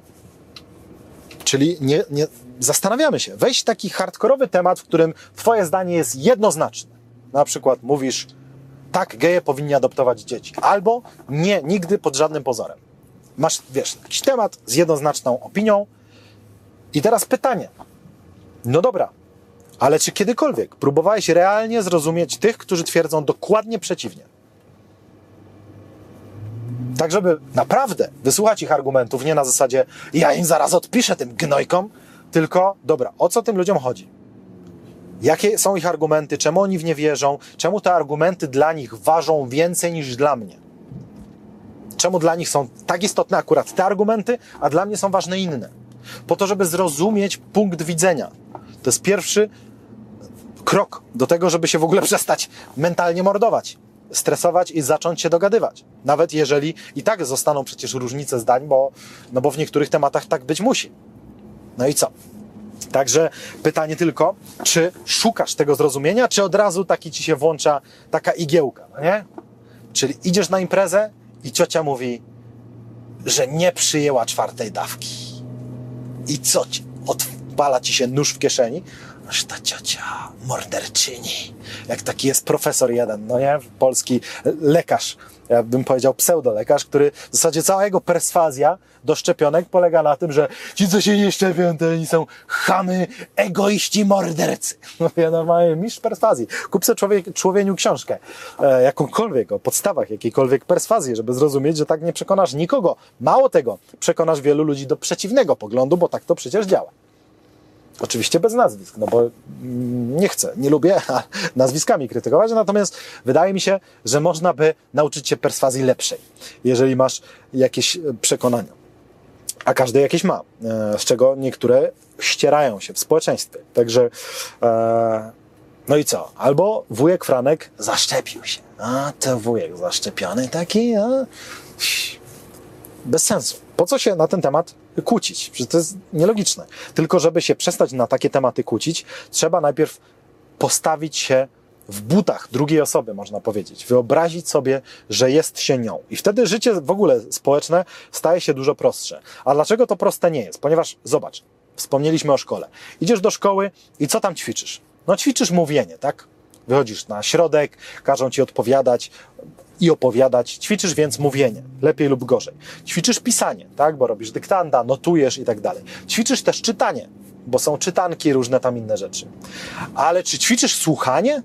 Czyli nie zastanawiamy się. Weź taki hardkorowy temat, w którym twoje zdanie jest jednoznaczne. Na przykład mówisz, tak, geje powinni adoptować dzieci. Albo nie, nigdy pod żadnym pozorem. Masz, wiesz, jakiś temat z jednoznaczną opinią i teraz pytanie. No dobra, ale czy kiedykolwiek próbowałeś realnie zrozumieć tych, którzy twierdzą dokładnie przeciwnie? Tak, żeby naprawdę wysłuchać ich argumentów, nie na zasadzie ja im zaraz odpiszę tym gnojkom, tylko dobra, o co tym ludziom chodzi? Jakie są ich argumenty? Czemu oni w nie wierzą? Czemu te argumenty dla nich ważą więcej niż dla mnie? Czemu dla nich są tak istotne akurat te argumenty, a dla mnie są ważne inne? Po to, żeby zrozumieć punkt widzenia. To jest pierwszy krok do tego, żeby się w ogóle przestać mentalnie mordować, stresować i zacząć się dogadywać. Nawet jeżeli i tak zostaną przecież różnice zdań, bo w niektórych tematach tak być musi. No i co? Także pytanie tylko, czy szukasz tego zrozumienia, czy od razu taki ci się włącza taka igiełka, no nie? Czyli idziesz na imprezę i ciocia mówi, że nie przyjęła 4. dawki. I co ci? Odpala ci się nóż w kieszeni? Aż ta ciocia morderczyni. Jak taki jest profesor jeden, no nie? Polski lekarz, ja bym powiedział pseudolekarz, który w zasadzie cała jego perswazja do szczepionek polega na tym, że ci, co się nie szczepią, to oni są chamy, egoiści, mordercy. No ja normalnie mistrz perswazji. Kup sobie człowieniu książkę, jakąkolwiek, o podstawach jakiejkolwiek perswazji, żeby zrozumieć, że tak nie przekonasz nikogo. Mało tego, przekonasz wielu ludzi do przeciwnego poglądu, bo tak to przecież działa. Oczywiście bez nazwisk, no bo nie chcę, nie lubię nazwiskami krytykować, natomiast wydaje mi się, że można by nauczyć się perswazji lepszej, jeżeli masz jakieś przekonania. A każdy jakieś ma, z czego niektóre ścierają się w społeczeństwie. Także, no i co? Albo wujek Franek zaszczepił się. A to wujek zaszczepiony taki, bez sensu. Po co się na ten temat kłócić? Przecież to jest nielogiczne. Tylko żeby się przestać na takie tematy kłócić, trzeba najpierw postawić się w butach drugiej osoby, można powiedzieć. Wyobrazić sobie, że jest się nią. I wtedy życie w ogóle społeczne staje się dużo prostsze. A dlaczego to proste nie jest? Ponieważ, zobacz, wspomnieliśmy o szkole. Idziesz do szkoły i co tam ćwiczysz? No ćwiczysz mówienie, tak? Wychodzisz na środek, każą ci odpowiadać i opowiadać. Ćwiczysz więc mówienie, lepiej lub gorzej. Ćwiczysz pisanie, tak? Bo robisz dyktanda, notujesz i tak dalej. Ćwiczysz też czytanie, bo są czytanki, różne tam inne rzeczy. Ale czy ćwiczysz słuchanie?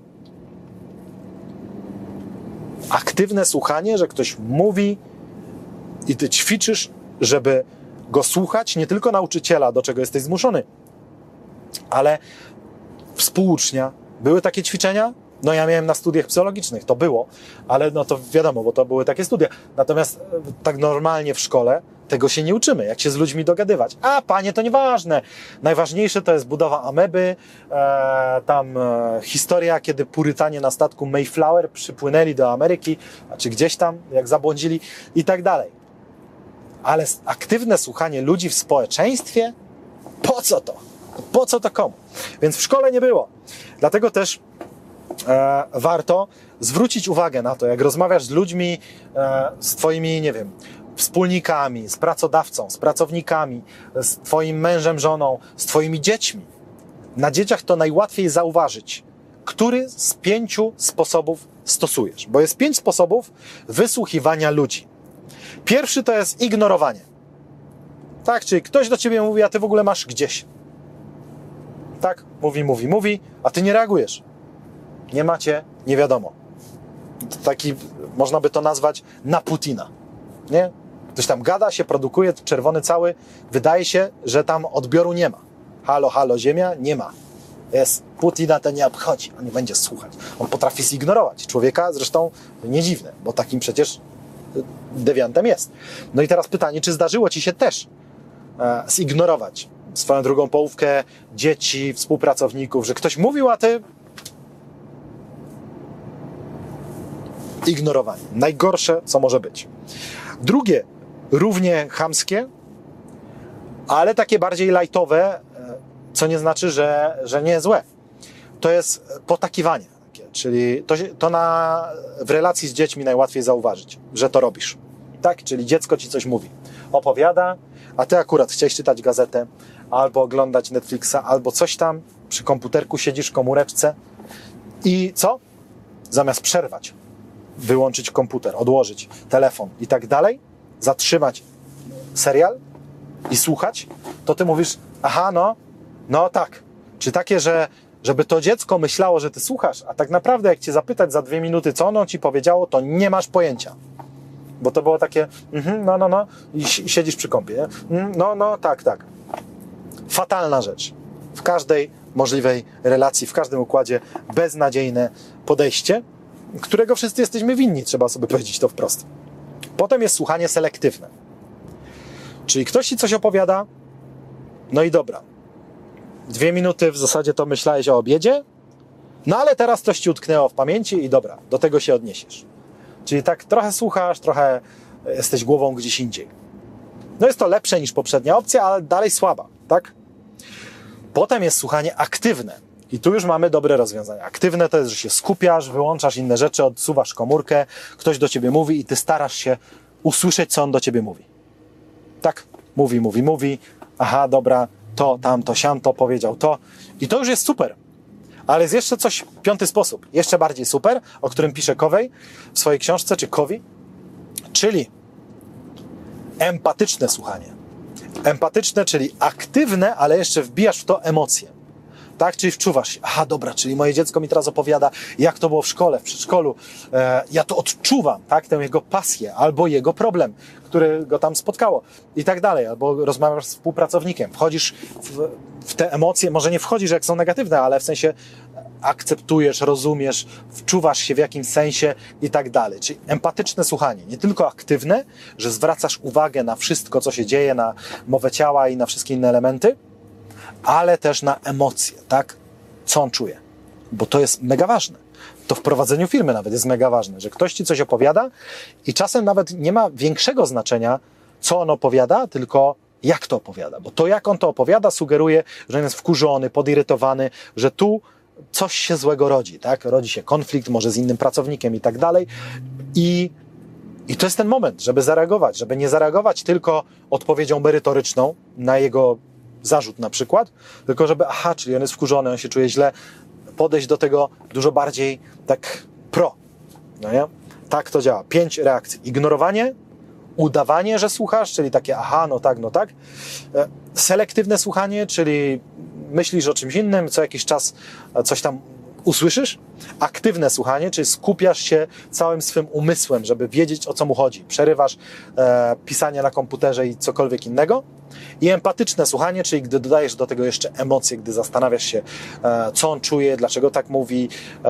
Aktywne słuchanie, że ktoś mówi i ty ćwiczysz, żeby go słuchać, nie tylko nauczyciela, do czego jesteś zmuszony, ale współucznia. Były takie ćwiczenia? No ja miałem na studiach psychologicznych, to było, ale no to wiadomo, bo to były takie studia. Natomiast tak normalnie w szkole tego się nie uczymy, jak się z ludźmi dogadywać. A panie, to nieważne. Najważniejsze to jest budowa ameby, historia, kiedy Purytanie na statku Mayflower przypłynęli do Ameryki, czy gdzieś tam, jak zabłądzili i tak dalej. Ale aktywne słuchanie ludzi w społeczeństwie? Po co to? Po co to komu? Więc w szkole nie było. Dlatego też warto zwrócić uwagę na to, jak rozmawiasz z ludźmi, z twoimi, nie wiem, wspólnikami, z pracodawcą, z pracownikami, z twoim mężem, żoną, z twoimi dziećmi. Na dzieciach to najłatwiej zauważyć, który z 5 sposobów stosujesz. Bo jest 5 sposobów wysłuchiwania ludzi. Pierwszy to jest ignorowanie. Tak, czyli ktoś do ciebie mówi, a ty w ogóle masz gdzieś. Tak, mówi, a ty nie reagujesz. Nie macie, nie wiadomo. Taki, można by to nazwać na Putina. Nie? Ktoś tam gada, się produkuje, czerwony cały. Wydaje się, że tam odbioru nie ma. Halo, halo, ziemia? Nie ma. Jest. Putina to nie obchodzi. On nie będzie słuchać. On potrafi zignorować człowieka, zresztą nie dziwne, bo takim przecież dewiantem jest. No i teraz pytanie, czy zdarzyło ci się też zignorować swoją drugą połówkę, dzieci, współpracowników, że ktoś mówił, a ty ignorowanie. Najgorsze, co może być. Drugie, równie chamskie, ale takie bardziej lajtowe, co nie znaczy, że nie złe. To jest potakiwanie. Czyli w relacji z dziećmi najłatwiej zauważyć, że to robisz. Tak? Czyli dziecko ci coś mówi. Opowiada, a ty akurat chciałeś czytać gazetę, albo oglądać Netflixa, albo coś tam, przy komputerku siedzisz w komóreczce i co? Zamiast przerwać, wyłączyć komputer, odłożyć telefon i tak dalej, zatrzymać serial i słuchać, to ty mówisz, aha, no tak. Czy takie, żeby to dziecko myślało, że ty słuchasz, a tak naprawdę jak cię zapytać za 2 minuty, co ono ci powiedziało, to nie masz pojęcia. Bo to było takie, no, i siedzisz przy kąpie, nie? No, tak. Fatalna rzecz. W każdej możliwej relacji, w każdym układzie beznadziejne podejście, którego wszyscy jesteśmy winni, trzeba sobie powiedzieć to wprost. Potem jest słuchanie selektywne. Czyli ktoś ci coś opowiada, no i dobra. 2 minuty w zasadzie to myślałeś o obiedzie, no ale teraz coś ci utknęło w pamięci i dobra, do tego się odniesiesz. Czyli tak trochę słuchasz, trochę jesteś głową gdzieś indziej. No jest to lepsze niż poprzednia opcja, ale dalej słaba, tak? Potem jest słuchanie aktywne. I tu już mamy dobre rozwiązanie. Aktywne to jest, że się skupiasz, wyłączasz inne rzeczy, odsuwasz komórkę, ktoś do ciebie mówi i ty starasz się usłyszeć, co on do ciebie mówi. Tak? Mówi. Aha, dobra, to, tamto, siamto, powiedział to. I to już jest super. Ale jest jeszcze coś, 5. sposób, jeszcze bardziej super, o którym pisze Covey w swojej książce, czy Covey, czyli empatyczne słuchanie. Empatyczne, czyli aktywne, ale jeszcze wbijasz w to emocje. Tak? Czyli wczuwasz się, aha, dobra, czyli moje dziecko mi teraz opowiada, jak to było w szkole, w przedszkolu. Ja to odczuwam, tak? Tę jego pasję, albo jego problem, który go tam spotkało i tak dalej. Albo rozmawiasz z współpracownikiem, wchodzisz w te emocje, może nie wchodzisz, jak są negatywne, ale w sensie akceptujesz, rozumiesz, wczuwasz się w jakimś sensie i tak dalej. Czyli empatyczne słuchanie, nie tylko aktywne, że zwracasz uwagę na wszystko, co się dzieje, na mowę ciała i na wszystkie inne elementy, ale też na emocje, tak? Co on czuje. Bo to jest mega ważne. To w prowadzeniu firmy nawet jest mega ważne, że ktoś ci coś opowiada i czasem nawet nie ma większego znaczenia, co on opowiada, tylko jak to opowiada. Bo to, jak on to opowiada, sugeruje, że on jest wkurzony, podirytowany, że tu coś się złego rodzi, tak? Rodzi się konflikt, może z innym pracownikiem i tak dalej. I to jest ten moment, żeby zareagować, żeby nie zareagować tylko odpowiedzią merytoryczną na jego zarzut na przykład, tylko żeby, aha, czyli on jest wkurzony, on się czuje źle, podejść do tego dużo bardziej tak no nie? Tak to działa. 5 reakcji. Ignorowanie, udawanie, że słuchasz, czyli takie, aha, no tak. Selektywne słuchanie, czyli myślisz o czymś innym, co jakiś czas coś tam usłyszysz? Aktywne słuchanie, czyli skupiasz się całym swym umysłem, żeby wiedzieć, o co mu chodzi. Przerywasz pisanie na komputerze i cokolwiek innego. I empatyczne słuchanie, czyli gdy dodajesz do tego jeszcze emocje, gdy zastanawiasz się, co on czuje, dlaczego tak mówi,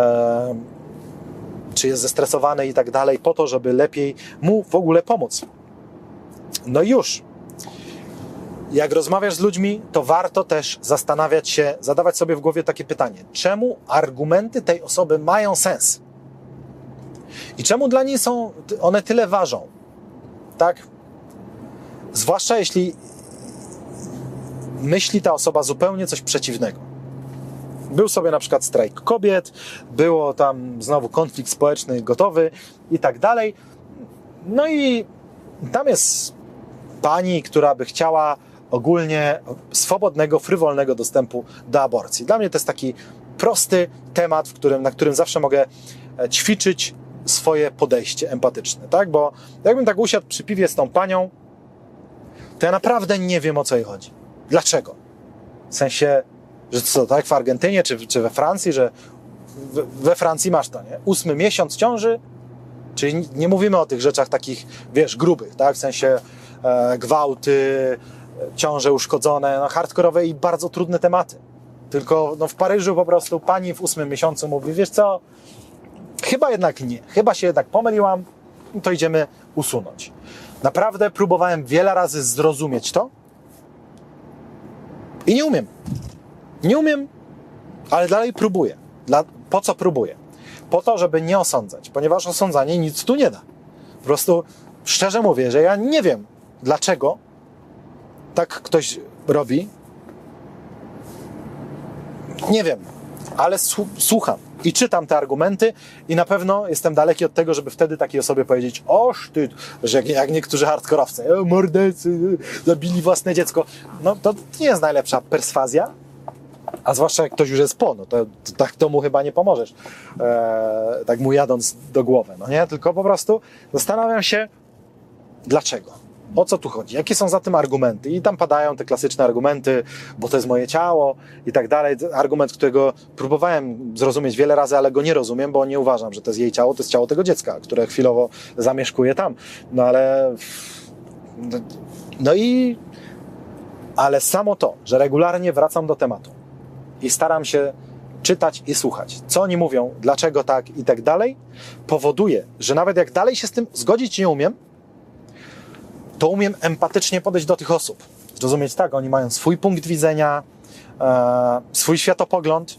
czy jest zestresowany i tak dalej, po to, żeby lepiej mu w ogóle pomóc. No i już. Jak rozmawiasz z ludźmi, to warto też zastanawiać się, zadawać sobie w głowie takie pytanie. Czemu argumenty tej osoby mają sens? I czemu dla niej są one tyle ważą? Tak? Zwłaszcza jeśli myśli ta osoba zupełnie coś przeciwnego. Był sobie na przykład strajk kobiet, było tam znowu konflikt społeczny gotowy i tak dalej. No i tam jest pani, która by chciała ogólnie swobodnego, frywolnego dostępu do aborcji. Dla mnie to jest taki prosty temat, na którym zawsze mogę ćwiczyć swoje podejście empatyczne, tak? Bo jakbym tak usiadł przy piwie z tą panią, to ja naprawdę nie wiem, o co jej chodzi. Dlaczego? W sensie, że co, tak w Argentynie czy we Francji, że we Francji masz to, nie? 8 miesiąc ciąży, czyli nie mówimy o tych rzeczach takich, wiesz, grubych, tak? W sensie gwałty, ciąże uszkodzone, no hardkorowe i bardzo trudne tematy. Tylko no, w Paryżu po prostu pani w 8 miesiącu mówi, wiesz co, chyba jednak nie, chyba się jednak pomyliłam, to idziemy usunąć. Naprawdę próbowałem wiele razy zrozumieć to i nie umiem. Nie umiem, ale dalej próbuję. Po co próbuję? Po to, żeby nie osądzać, ponieważ osądzanie nic tu nie da. Po prostu szczerze mówię, że ja nie wiem, dlaczego tak ktoś robi. Nie wiem, ale słucham i czytam te argumenty i na pewno jestem daleki od tego, żeby wtedy takiej osobie powiedzieć, oż ty, że jak niektórzy hardkorowcy, mordercy, zabili własne dziecko. No to nie jest najlepsza perswazja, a zwłaszcza jak ktoś już jest po, no to tak to mu chyba nie pomożesz, tak mu jadąc do głowy, no nie? Tylko po prostu zastanawiam się, dlaczego? O co tu chodzi? Jakie są za tym argumenty? I tam padają te klasyczne argumenty, bo to jest moje ciało i tak dalej. Argument, którego próbowałem zrozumieć wiele razy, ale go nie rozumiem, bo nie uważam, że to jest jej ciało, to jest ciało tego dziecka, które chwilowo zamieszkuje tam. No ale... Ale samo to, że regularnie wracam do tematu i staram się czytać i słuchać, co oni mówią, dlaczego tak i tak dalej, powoduje, że nawet jak dalej się z tym zgodzić nie umiem, to umiem empatycznie podejść do tych osób. Zrozumieć tak, oni mają swój punkt widzenia, swój światopogląd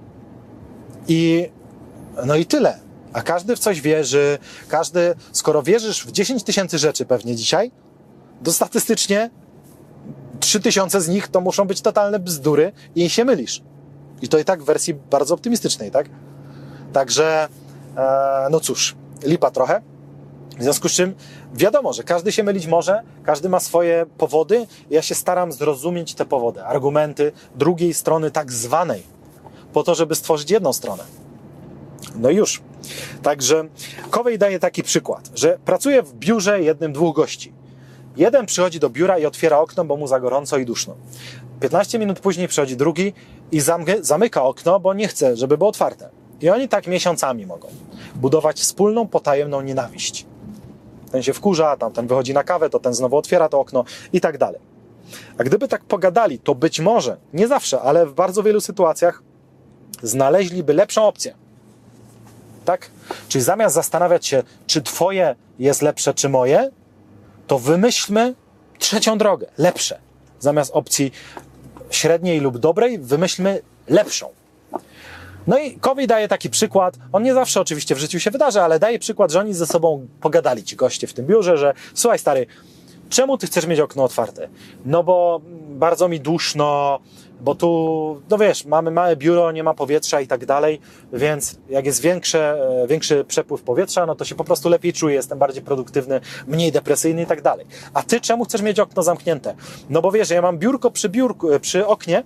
i no i tyle. A każdy w coś wierzy, skoro wierzysz w 10 000 rzeczy pewnie dzisiaj, to statystycznie 3000 z nich to muszą być totalne bzdury i się mylisz. I to i tak w wersji bardzo optymistycznej, tak? Także, no cóż, lipa trochę. W związku z czym wiadomo, że każdy się mylić może, każdy ma swoje powody. Ja się staram zrozumieć te powody, argumenty drugiej strony tak zwanej, po to, żeby stworzyć jedną stronę. No i już. Także Covey daje taki przykład, że pracuje w biurze 1-2 gości. Jeden przychodzi do biura i otwiera okno, bo mu za gorąco i duszno. 15 minut później przychodzi drugi i zamyka okno, bo nie chce, żeby było otwarte. I oni tak miesiącami mogą budować wspólną, potajemną nienawiść. Ten się wkurza, tamten wychodzi na kawę, to ten znowu otwiera to okno i tak dalej. A gdyby tak pogadali, to być może, nie zawsze, ale w bardzo wielu sytuacjach znaleźliby lepszą opcję. Tak? Czyli zamiast zastanawiać się, czy twoje jest lepsze, czy moje, to wymyślmy trzecią drogę, lepsze. Zamiast opcji średniej lub dobrej, wymyślmy lepszą. No i Covey daje taki przykład, on nie zawsze oczywiście w życiu się wydarzy, ale daje przykład, że oni ze sobą pogadali, ci goście w tym biurze, że słuchaj stary, czemu ty chcesz mieć okno otwarte? No bo bardzo mi duszno, bo tu, no wiesz, mamy małe biuro, nie ma powietrza i tak dalej, więc jak jest większy przepływ powietrza, no to się po prostu lepiej czuję, jestem bardziej produktywny, mniej depresyjny i tak dalej. A ty czemu chcesz mieć okno zamknięte? No bo wiesz, ja mam biurko przy oknie,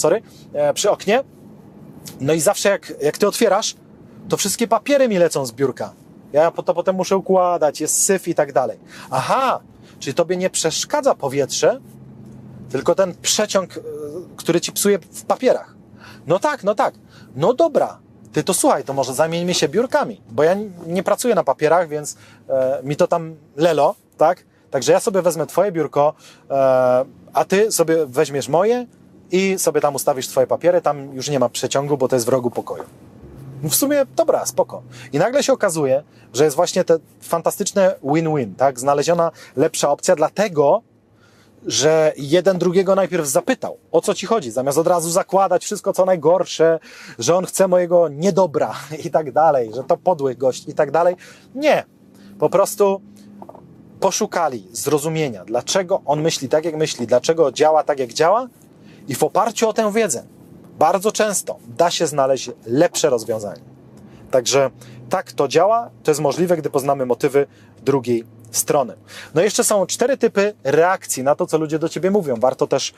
no i zawsze jak ty otwierasz, to wszystkie papiery mi lecą z biurka. Ja to potem muszę układać, jest syf i tak dalej. Aha, czyli tobie nie przeszkadza powietrze, tylko ten przeciąg, który ci psuje w papierach. No tak. No dobra, ty to słuchaj, to może zamieńmy się biurkami, bo ja nie pracuję na papierach, więc mi to tam lelo, tak? Także ja sobie wezmę twoje biurko, a ty sobie weźmiesz moje i sobie tam ustawisz twoje papiery, tam już nie ma przeciągu, bo to jest w rogu pokoju. W sumie, dobra, spoko. I nagle się okazuje, że jest właśnie te fantastyczne win-win, tak? Znaleziona lepsza opcja, dlatego, że jeden drugiego najpierw zapytał, o co ci chodzi, zamiast od razu zakładać wszystko, co najgorsze, że on chce mojego niedobra i tak dalej, że to podły gość i tak dalej. Nie. Po prostu poszukali zrozumienia, dlaczego on myśli tak, jak myśli, dlaczego działa tak, jak działa i w oparciu o tę wiedzę bardzo często da się znaleźć lepsze rozwiązanie. Także tak to działa, to jest możliwe, gdy poznamy motywy drugiej strony. No i jeszcze są 4 typy reakcji na to, co ludzie do ciebie mówią. Warto też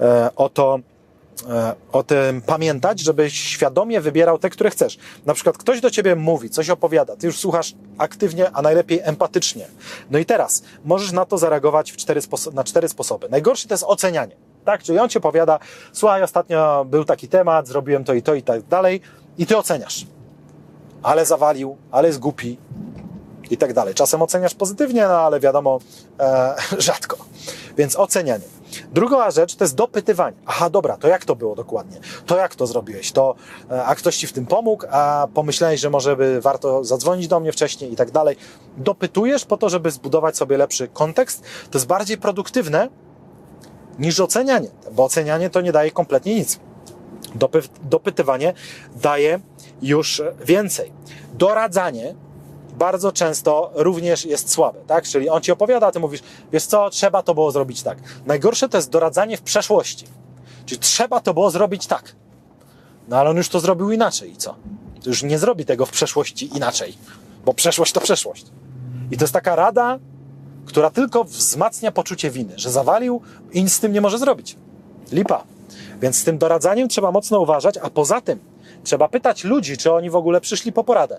o tym pamiętać, żebyś świadomie wybierał te, które chcesz. Na przykład ktoś do ciebie mówi, coś opowiada, ty już słuchasz aktywnie, a najlepiej empatycznie. No i teraz możesz na to zareagować na 4 sposoby. Najgorszy to jest ocenianie. Tak? Czyli on ci opowiada, słuchaj, ostatnio był taki temat, zrobiłem to i tak dalej i ty oceniasz. Ale zawalił, ale jest głupi i tak dalej. Czasem oceniasz pozytywnie, no ale wiadomo, rzadko. Więc ocenianie. Druga rzecz to jest dopytywanie. Aha, dobra, to jak to było dokładnie? To jak to zrobiłeś? A ktoś ci w tym pomógł? A pomyślałeś, że może by warto zadzwonić do mnie wcześniej i tak dalej. Dopytujesz po to, żeby zbudować sobie lepszy kontekst. To jest bardziej produktywne niż ocenianie, bo ocenianie to nie daje kompletnie nic. Dopytywanie daje już więcej. Doradzanie bardzo często również jest słabe, tak? Czyli on ci opowiada, a ty mówisz, wiesz co, trzeba to było zrobić tak. Najgorsze to jest doradzanie w przeszłości. Czyli trzeba to było zrobić tak. No ale on już to zrobił inaczej i co? To już nie zrobi tego w przeszłości inaczej, bo przeszłość to przeszłość. I to jest taka rada, która tylko wzmacnia poczucie winy, że zawalił i nic z tym nie może zrobić. Lipa. Więc z tym doradzaniem trzeba mocno uważać, a poza tym trzeba pytać ludzi, czy oni w ogóle przyszli po poradę.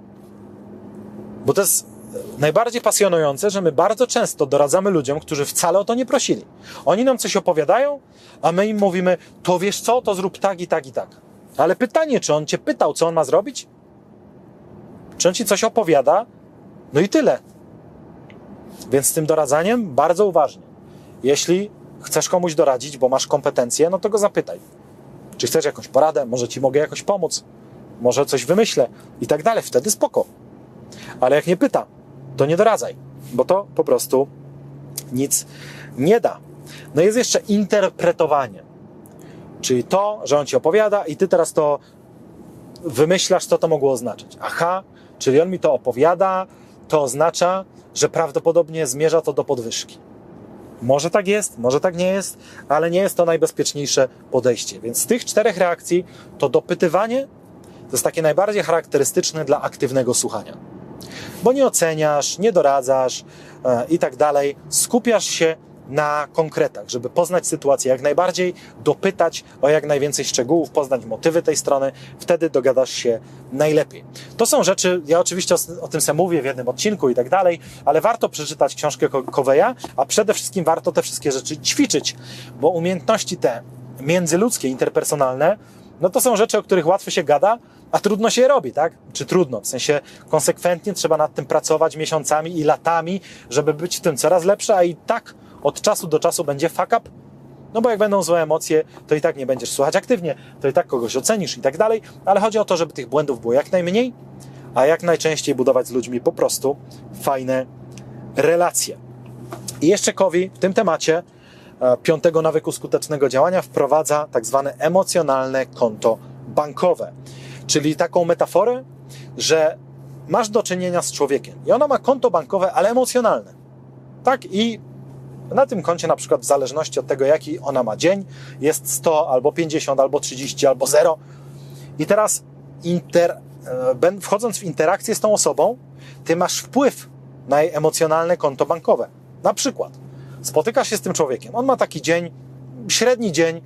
Bo to jest najbardziej pasjonujące, że my bardzo często doradzamy ludziom, którzy wcale o to nie prosili. Oni nam coś opowiadają, a my im mówimy, to wiesz co, to zrób tak i tak i tak. Ale pytanie, czy on cię pytał, co on ma zrobić? Czy on ci coś opowiada? No i tyle. Więc z tym doradzaniem bardzo uważnie. Jeśli chcesz komuś doradzić, bo masz kompetencje, no to go zapytaj. Czy chcesz jakąś poradę? Może ci mogę jakoś pomóc? Może coś wymyślę? I tak dalej. Wtedy spoko. Ale jak nie pyta, to nie doradzaj, bo to po prostu nic nie da. No jest jeszcze interpretowanie. Czyli to, że on ci opowiada i ty teraz to wymyślasz, co to mogło oznaczać. Aha, czyli on mi to opowiada, to oznacza, że prawdopodobnie zmierza to do podwyżki. Może tak jest, może tak nie jest, ale nie jest to najbezpieczniejsze podejście. Więc z tych 4 reakcji to dopytywanie to jest takie najbardziej charakterystyczne dla aktywnego słuchania. Bo nie oceniasz, nie doradzasz i tak dalej. Skupiasz się na konkretach, żeby poznać sytuację jak najbardziej, dopytać o jak najwięcej szczegółów, poznać motywy tej strony, wtedy dogadasz się najlepiej. To są rzeczy, ja oczywiście o tym sam mówię w jednym odcinku i tak dalej, ale warto przeczytać książkę Coveya, a przede wszystkim warto te wszystkie rzeczy ćwiczyć, bo umiejętności te międzyludzkie, interpersonalne, no to są rzeczy, o których łatwo się gada, a trudno się je robi, tak? Czy trudno? W sensie konsekwentnie trzeba nad tym pracować miesiącami i latami, żeby być w tym coraz lepsze, a i tak od czasu do czasu będzie fuck up, no bo jak będą złe emocje, to i tak nie będziesz słuchać aktywnie, to i tak kogoś ocenisz i tak dalej, ale chodzi o to, żeby tych błędów było jak najmniej, a jak najczęściej budować z ludźmi po prostu fajne relacje. I jeszcze Covey w tym temacie 5 nawyku skutecznego działania wprowadza tak zwane emocjonalne konto bankowe, czyli taką metaforę, że masz do czynienia z człowiekiem i ona ma konto bankowe, ale emocjonalne. Tak? I na tym koncie na przykład w zależności od tego, jaki ona ma dzień, jest 100, albo 50, albo 30, albo 0. I teraz wchodząc w interakcję z tą osobą, ty masz wpływ na jej emocjonalne konto bankowe. Na przykład spotykasz się z tym człowiekiem, on ma taki dzień, średni dzień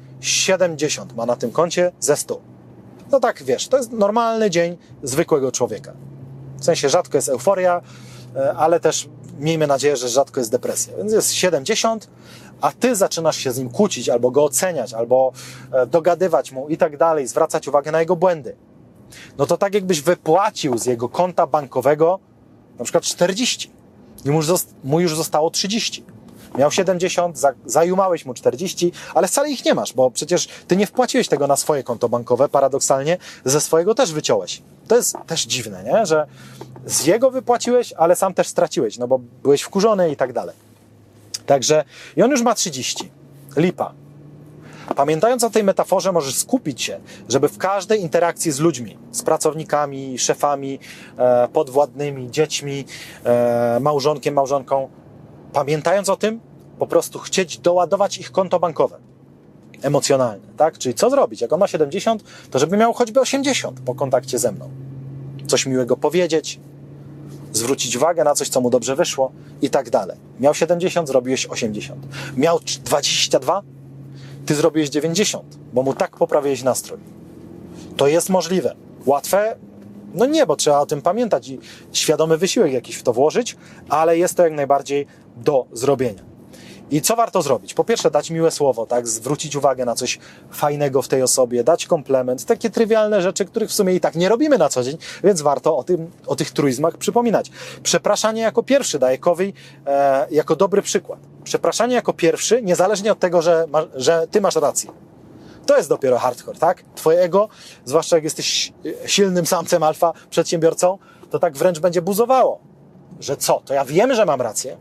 70 ma na tym koncie ze 100. No tak, wiesz, to jest normalny dzień zwykłego człowieka. W sensie rzadko jest euforia, ale też miejmy nadzieję, że rzadko jest depresja. Więc jest 70, a ty zaczynasz się z nim kłócić, albo go oceniać, albo dogadywać mu i tak dalej, zwracać uwagę na jego błędy. no to tak jakbyś wypłacił z jego konta bankowego na przykład 40 i mu już zostało 30. Miał 70, zajumałeś mu 40, ale wcale ich nie masz, bo przecież ty nie wpłaciłeś tego na swoje konto bankowe, paradoksalnie ze swojego też wyciąłeś. To jest też dziwne, nie? Że z jego wypłaciłeś, ale sam też straciłeś, no bo byłeś wkurzony i tak dalej. Także i on już ma 30. Lipa. Pamiętając o tej metaforze, możesz skupić się, żeby w każdej interakcji z ludźmi, z pracownikami, szefami, podwładnymi, dziećmi, małżonkiem, małżonką, pamiętając o tym, po prostu chcieć doładować ich konto bankowe, emocjonalne, tak? Czyli co zrobić? Jak on ma 70, to żeby miał choćby 80 po kontakcie ze mną. Coś miłego powiedzieć, zwrócić uwagę na coś, co mu dobrze wyszło i tak dalej. Miał 70, zrobiłeś 80. Miał 22, ty zrobiłeś 90, bo mu tak poprawiłeś nastrój. To jest możliwe. Łatwe? No nie, bo trzeba o tym pamiętać i świadomy wysiłek jakiś w to włożyć, ale jest to jak najbardziej do zrobienia. I co warto zrobić? Po pierwsze, dać miłe słowo, tak? Zwrócić uwagę na coś fajnego w tej osobie, dać komplement, takie trywialne rzeczy, których w sumie i tak nie robimy na co dzień, więc warto o tych truizmach przypominać. Przepraszanie jako pierwszy daje Covey jako dobry przykład. Przepraszanie jako pierwszy, niezależnie od tego, że ty masz rację. To jest dopiero hardcore, tak? Twoje ego, zwłaszcza jak jesteś silnym samcem alfa, przedsiębiorcą, to tak wręcz będzie buzowało. Że co? To ja wiem, że mam rację,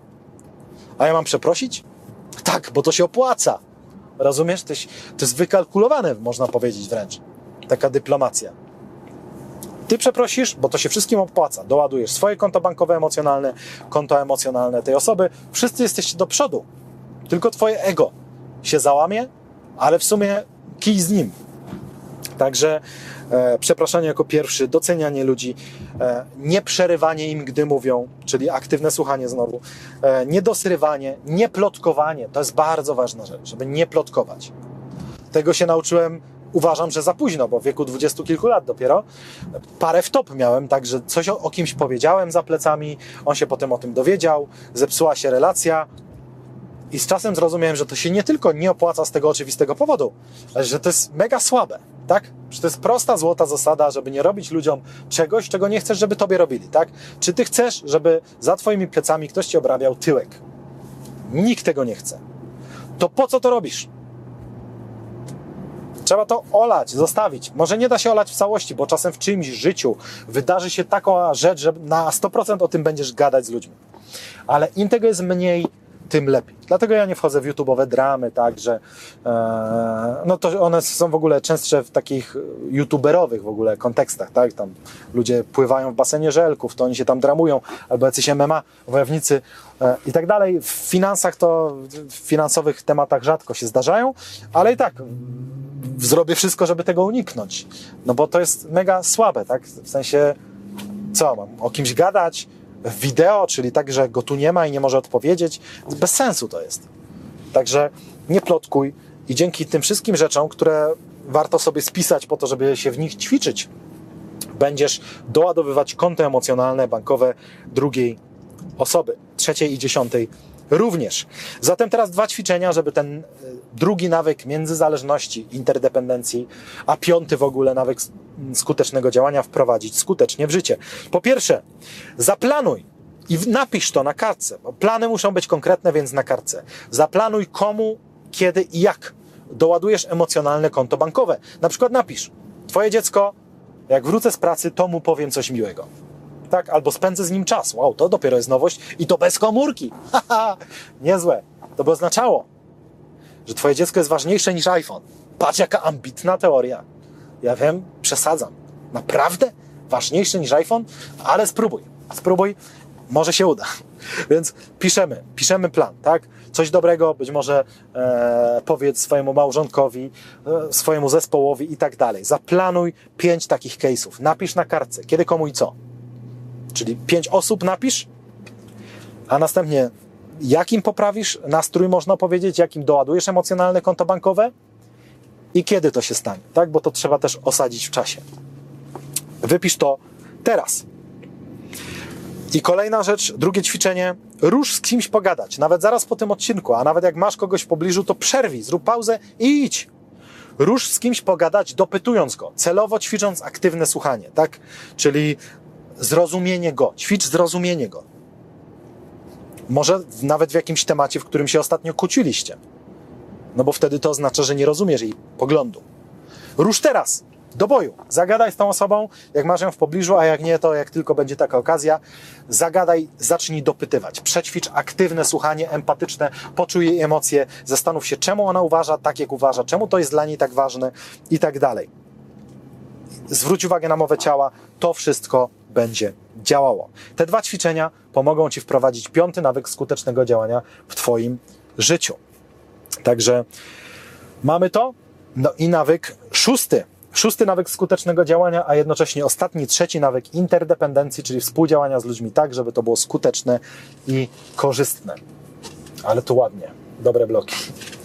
a ja mam przeprosić? Tak, bo to się opłaca. Rozumiesz? To jest wykalkulowane, można powiedzieć wręcz. Taka dyplomacja. Ty przeprosisz, bo to się wszystkim opłaca. Doładujesz swoje konto bankowe emocjonalne, konto emocjonalne tej osoby. Wszyscy jesteście do przodu. Tylko twoje ego się załamie, ale w sumie kij z nim. Także przepraszanie jako pierwszy, docenianie ludzi, nie przerywanie im, gdy mówią, czyli aktywne słuchanie znowu, niedosrywanie, nie plotkowanie. To jest bardzo ważna rzecz, żeby nie plotkować. Tego się nauczyłem, uważam, że za późno, bo w wieku 20 kilku lat dopiero parę wtop miałem, także coś o kimś powiedziałem za plecami, on się potem o tym dowiedział, zepsuła się relacja. I z czasem zrozumiałem, że to się nie tylko nie opłaca z tego oczywistego powodu, ale że to jest mega słabe, tak? Że to jest prosta, złota zasada, żeby nie robić ludziom czegoś, czego nie chcesz, żeby tobie robili, tak? Czy ty chcesz, żeby za twoimi plecami ktoś ci obrabiał tyłek? Nikt tego nie chce. To po co to robisz? Trzeba to olać, zostawić. Może nie da się olać w całości, bo czasem w czyimś życiu wydarzy się taka rzecz, że na 100% o tym będziesz gadać z ludźmi. Ale im tego jest mniej, tym lepiej. Dlatego ja nie wchodzę w YouTube'owe dramy, tak, że no to one są w ogóle częstsze w takich YouTuberowych w ogóle kontekstach, tak, tam ludzie pływają w basenie żelków, to oni się tam dramują, albo jacyś MMA, wojownicy i tak dalej. W finansach to, w finansowych tematach rzadko się zdarzają, ale i tak zrobię wszystko, żeby tego uniknąć, no bo to jest mega słabe, tak, w sensie co, mam o kimś gadać, w wideo, czyli tak, że go tu nie ma i nie może odpowiedzieć. Bez sensu to jest. Także nie plotkuj i dzięki tym wszystkim rzeczom, które warto sobie spisać po to, żeby się w nich ćwiczyć, będziesz doładowywać konto emocjonalne, bankowe drugiej osoby, trzeciej i 10 również. Zatem teraz 2 ćwiczenia, żeby ten drugi nawyk międzyzależności, interdependencji, a 5 w ogóle nawyk skutecznego działania wprowadzić skutecznie w życie. Po pierwsze, zaplanuj i napisz to na kartce, bo plany muszą być konkretne, więc na kartce. Zaplanuj komu, kiedy i jak doładujesz emocjonalne konto bankowe. Na przykład napisz, twoje dziecko, jak wrócę z pracy, to mu powiem coś miłego. Tak? Albo spędzę z nim czas. Wow, to dopiero jest nowość i to bez komórki. Haha, niezłe. To by oznaczało, że twoje dziecko jest ważniejsze niż iPhone. Patrz, jaka ambitna teoria. Ja wiem, przesadzam. Naprawdę? Ważniejsze niż iPhone? Ale spróbuj. Spróbuj, może się uda. Więc piszemy plan, tak? Coś dobrego, być może powiedz swojemu małżonkowi, swojemu zespołowi i tak dalej. Zaplanuj 5 takich case'ów. Napisz na kartce, kiedy, komu i co. Czyli 5 osób napisz, a następnie jakim poprawisz nastrój, można powiedzieć, jakim doładujesz emocjonalne konto bankowe i kiedy to się stanie, tak? Bo to trzeba też osadzić w czasie. Wypisz to teraz. I kolejna rzecz, drugie ćwiczenie, rusz z kimś pogadać, nawet zaraz po tym odcinku, a nawet jak masz kogoś w pobliżu, to przerwij, zrób pauzę i idź. Rusz z kimś pogadać, dopytując go, celowo ćwicząc aktywne słuchanie, tak? Czyli zrozumienie go, ćwicz zrozumienie go. Może nawet w jakimś temacie, w którym się ostatnio kłóciliście. No bo wtedy to oznacza, że nie rozumiesz jej poglądu. Rusz teraz, do boju. Zagadaj z tą osobą, jak masz ją w pobliżu, a jak nie, to jak tylko będzie taka okazja, zagadaj, zacznij dopytywać. Przećwicz aktywne słuchanie, empatyczne, poczuj jej emocje, zastanów się, czemu ona uważa tak, jak uważa, czemu to jest dla niej tak ważne i tak dalej. Zwróć uwagę na mowę ciała, to wszystko będzie działało. Te 2 ćwiczenia pomogą Ci wprowadzić 5. nawyk skutecznego działania w Twoim życiu. Także mamy to. No i nawyk 6. 6. nawyk skutecznego działania, a jednocześnie ostatni, 3. nawyk interdependencji, czyli współdziałania z ludźmi tak, żeby to było skuteczne i korzystne. Ale tu ładnie. Dobre bloki.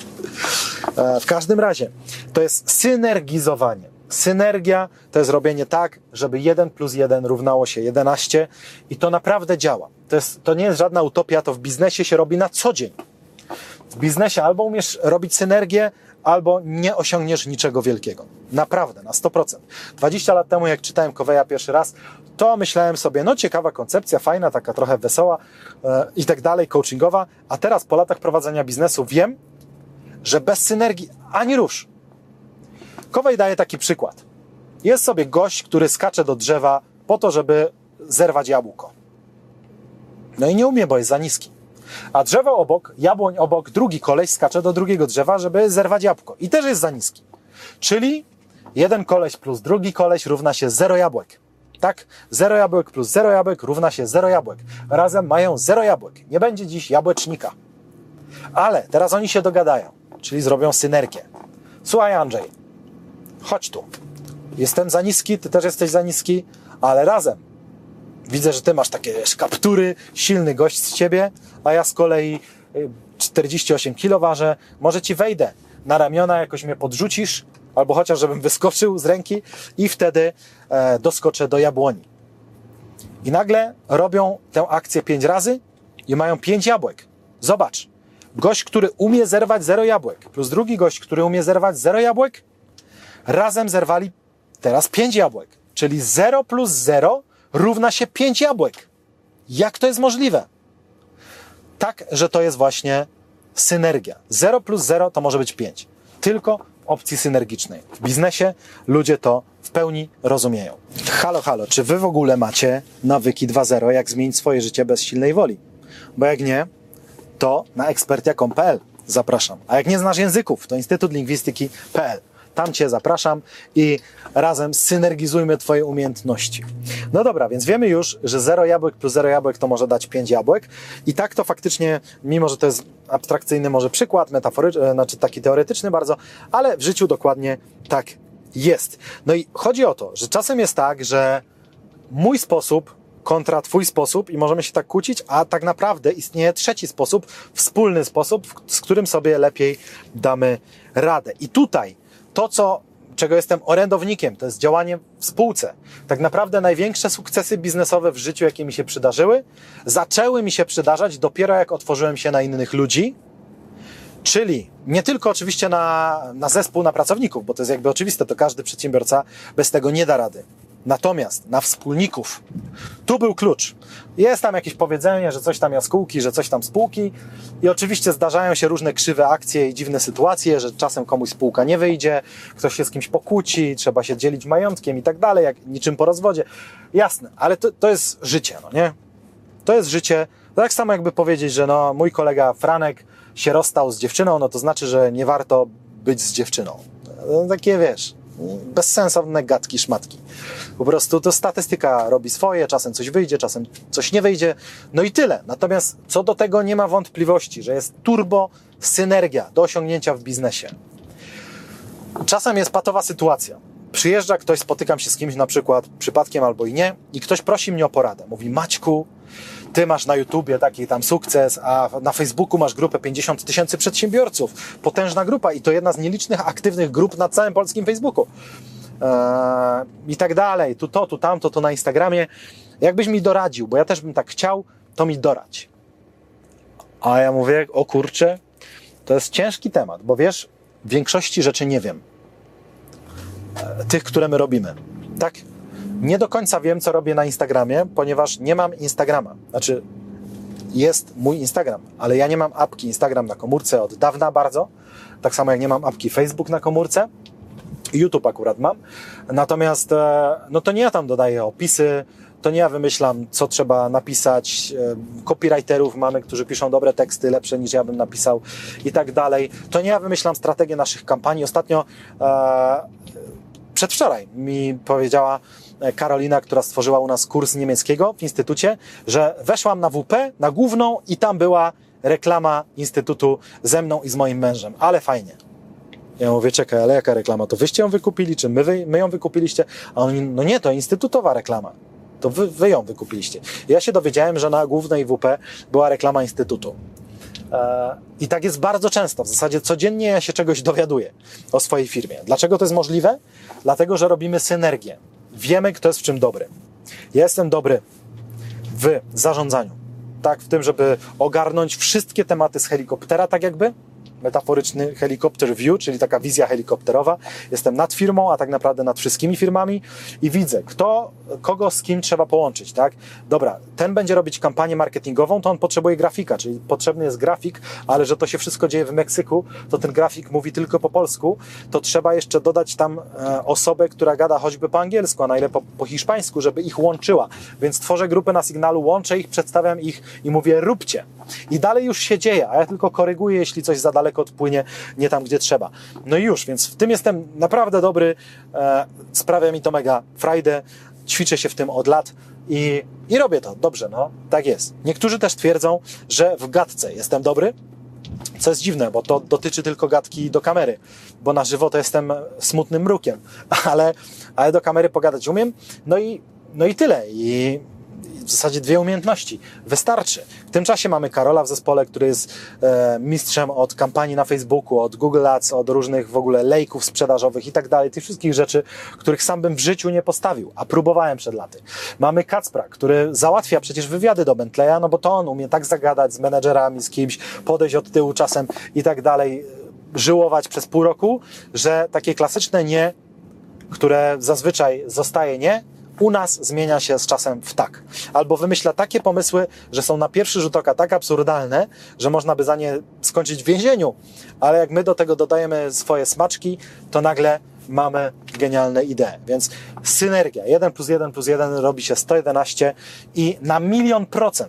W każdym razie to jest synergizowanie. Synergia to jest robienie tak, żeby 1 + 1 równało się 11 i to naprawdę działa. To nie jest żadna utopia, to w biznesie się robi na co dzień. W biznesie albo umiesz robić synergię, albo nie osiągniesz niczego wielkiego. Naprawdę, na 100%. 20 lat temu, jak czytałem Coveya pierwszy raz, to myślałem sobie, no ciekawa koncepcja, fajna, taka trochę wesoła i tak dalej, coachingowa, a teraz po latach prowadzenia biznesu wiem, że bez synergii ani rusz. Covey daje taki przykład. Jest sobie gość, który skacze do drzewa po to, żeby zerwać jabłko. No i nie umie, bo jest za niski. A drzewo obok, jabłoń obok, drugi koleś skacze do drugiego drzewa, żeby zerwać jabłko. I też jest za niski. Czyli jeden koleś plus drugi koleś równa się 0 jabłek. Tak? 0 jabłek plus 0 jabłek równa się 0 jabłek. Razem mają 0 jabłek. Nie będzie dziś jabłecznika. Ale teraz oni się dogadają, czyli zrobią synergię. Słuchaj, Andrzej, chodź tu. Jestem za niski, ty też jesteś za niski, ale razem. Widzę, że ty masz takie kaptury, silny gość z ciebie, a ja z kolei 48 kg ważę. Może ci wejdę na ramiona, jakoś mnie podrzucisz, albo chociaż żebym wyskoczył z ręki i wtedy doskoczę do jabłoni. I nagle robią tę akcję 5 razy i mają 5 jabłek. Zobacz, gość, który umie zerwać 0 jabłek, plus drugi gość, który umie zerwać 0 jabłek, razem zerwali teraz 5 jabłek. Czyli 0 plus 0 równa się 5 jabłek. Jak to jest możliwe? Tak, że to jest właśnie synergia. 0 plus 0 to może być 5. Tylko w opcji synergicznej. W biznesie ludzie to w pełni rozumieją. Halo, halo, czy wy w ogóle macie nawyki 2.0, jak zmienić swoje życie bez silnej woli? Bo jak nie, to na ekspertia.com.pl zapraszam. A jak nie znasz języków, to instytutlingwistyki.pl. Tam Cię zapraszam i razem synergizujmy Twoje umiejętności. No dobra, więc wiemy już, że 0 jabłek plus 0 jabłek to może dać 5 jabłek i tak to faktycznie, mimo że to jest abstrakcyjny może przykład, metaforyczny, znaczy taki teoretyczny bardzo, ale w życiu dokładnie tak jest. No i chodzi o to, że czasem jest tak, że mój sposób kontra Twój sposób i możemy się tak kłócić, a tak naprawdę istnieje trzeci sposób, wspólny sposób, z którym sobie lepiej damy radę. I tutaj to, czego jestem orędownikiem, to jest działanie w spółce. Tak naprawdę największe sukcesy biznesowe w życiu, jakie mi się przydarzyły, zaczęły mi się przydarzać dopiero jak otworzyłem się na innych ludzi, czyli nie tylko oczywiście na zespół, na pracowników, bo to jest jakby oczywiste, to każdy przedsiębiorca bez tego nie da rady. Natomiast na wspólników, tu był klucz. Jest tam jakieś powiedzenie, że coś tam jaskółki, że coś tam spółki i oczywiście zdarzają się różne krzywe akcje i dziwne sytuacje, że czasem komuś spółka nie wyjdzie, ktoś się z kimś pokłóci, trzeba się dzielić majątkiem i tak dalej, jak niczym po rozwodzie. Jasne, ale to jest życie, no nie? To jest życie. Tak samo jakby powiedzieć, że no, mój kolega Franek się rozstał z dziewczyną, no to znaczy, że nie warto być z dziewczyną. No, takie wiesz, bezsensowne gadki, szmatki. Po prostu to statystyka robi swoje, czasem coś wyjdzie, czasem coś nie wyjdzie, no i tyle. Natomiast co do tego nie ma wątpliwości, że jest turbo synergia do osiągnięcia w biznesie. Czasem jest patowa sytuacja. Przyjeżdża ktoś, spotykam się z kimś na przykład przypadkiem albo i nie i ktoś prosi mnie o poradę. Mówi: Maćku, ty masz na YouTubie taki tam sukces, a na Facebooku masz grupę 50 000 przedsiębiorców. Potężna grupa i to jedna z nielicznych aktywnych grup na całym polskim Facebooku. I tak dalej. Tu to, tu tamto, to na Instagramie. Jakbyś mi doradził, bo ja też bym tak chciał, to mi doradź. A ja mówię: o kurczę, to jest ciężki temat, bo wiesz, większości rzeczy nie wiem. tych, które my robimy. Tak? Nie do końca wiem, co robię na Instagramie, ponieważ nie mam Instagrama. Znaczy, jest mój Instagram, ale ja nie mam apki Instagram na komórce od dawna bardzo. Tak samo jak nie mam apki Facebook na komórce. YouTube akurat mam. Natomiast no to nie ja tam dodaję opisy, to nie ja wymyślam, co trzeba napisać. Copywriterów mamy, którzy piszą dobre teksty, lepsze niż ja bym napisał i tak dalej. To nie ja wymyślam strategię naszych kampanii. Ostatnio, przedwczoraj mi powiedziała Karolina, która stworzyła u nas kurs niemieckiego w instytucie, że weszłam na WP, na główną i tam była reklama instytutu ze mną i z moim mężem. Ale fajnie. Ja mówię, czekaj, ale jaka reklama? To wyście ją wykupili, czy my ją wykupiliście? A oni, no nie, to instytutowa reklama. To wy ją wykupiliście. Ja się dowiedziałem, że na głównej WP była reklama instytutu. I tak jest bardzo często. W zasadzie codziennie ja się czegoś dowiaduję o swojej firmie. Dlaczego to jest możliwe? Dlatego, że robimy synergię. Wiemy, kto jest w czym dobry. Ja jestem dobry w zarządzaniu. Tak, w tym, żeby ogarnąć wszystkie tematy z helikoptera, tak jakby. Metaforyczny helikopter view, czyli taka wizja helikopterowa. Jestem nad firmą, a tak naprawdę nad wszystkimi firmami i widzę, kogo z kim trzeba połączyć, tak? Dobra, ten będzie robić kampanię marketingową, to on potrzebuje grafika, czyli potrzebny jest grafik, ale że to się wszystko dzieje w Meksyku, to ten grafik mówi tylko po polsku, to trzeba jeszcze dodać tam osobę, która gada choćby po angielsku, a najlepiej po hiszpańsku, żeby ich łączyła. Więc tworzę grupę na Sygnalu, łączę ich, przedstawiam ich i mówię, róbcie. I dalej już się dzieje, a ja tylko koryguję, jeśli coś za daleko odpłynie, nie tam, gdzie trzeba. No i już, więc w tym jestem naprawdę dobry, sprawia mi to mega frajdę, ćwiczę się w tym od lat i robię to dobrze, no, tak jest. Niektórzy też twierdzą, że w gadce jestem dobry, co jest dziwne, bo to dotyczy tylko gadki do kamery, bo na żywo to jestem smutnym mrukiem, ale do kamery pogadać umiem, no i tyle. I w zasadzie 2 umiejętności. Wystarczy. W tym czasie mamy Karola w zespole, który jest mistrzem od kampanii na Facebooku, od Google Ads, od różnych w ogóle lejków sprzedażowych i tak dalej, tych wszystkich rzeczy, których sam bym w życiu nie postawił, a próbowałem przed laty. Mamy Kacpra, który załatwia przecież wywiady do Bentleya, no bo to on umie tak zagadać z menedżerami, z kimś, podejść od tyłu czasem i tak dalej, żyłować przez pół roku, że takie klasyczne nie, które zazwyczaj zostaje nie, u nas zmienia się z czasem w tak. Albo wymyśla takie pomysły, że są na pierwszy rzut oka tak absurdalne, że można by za nie skończyć w więzieniu, ale jak my do tego dodajemy swoje smaczki, to nagle mamy genialne idee. Więc synergia 1 + 1 + 1 robi się 111 i na 1.000.000%.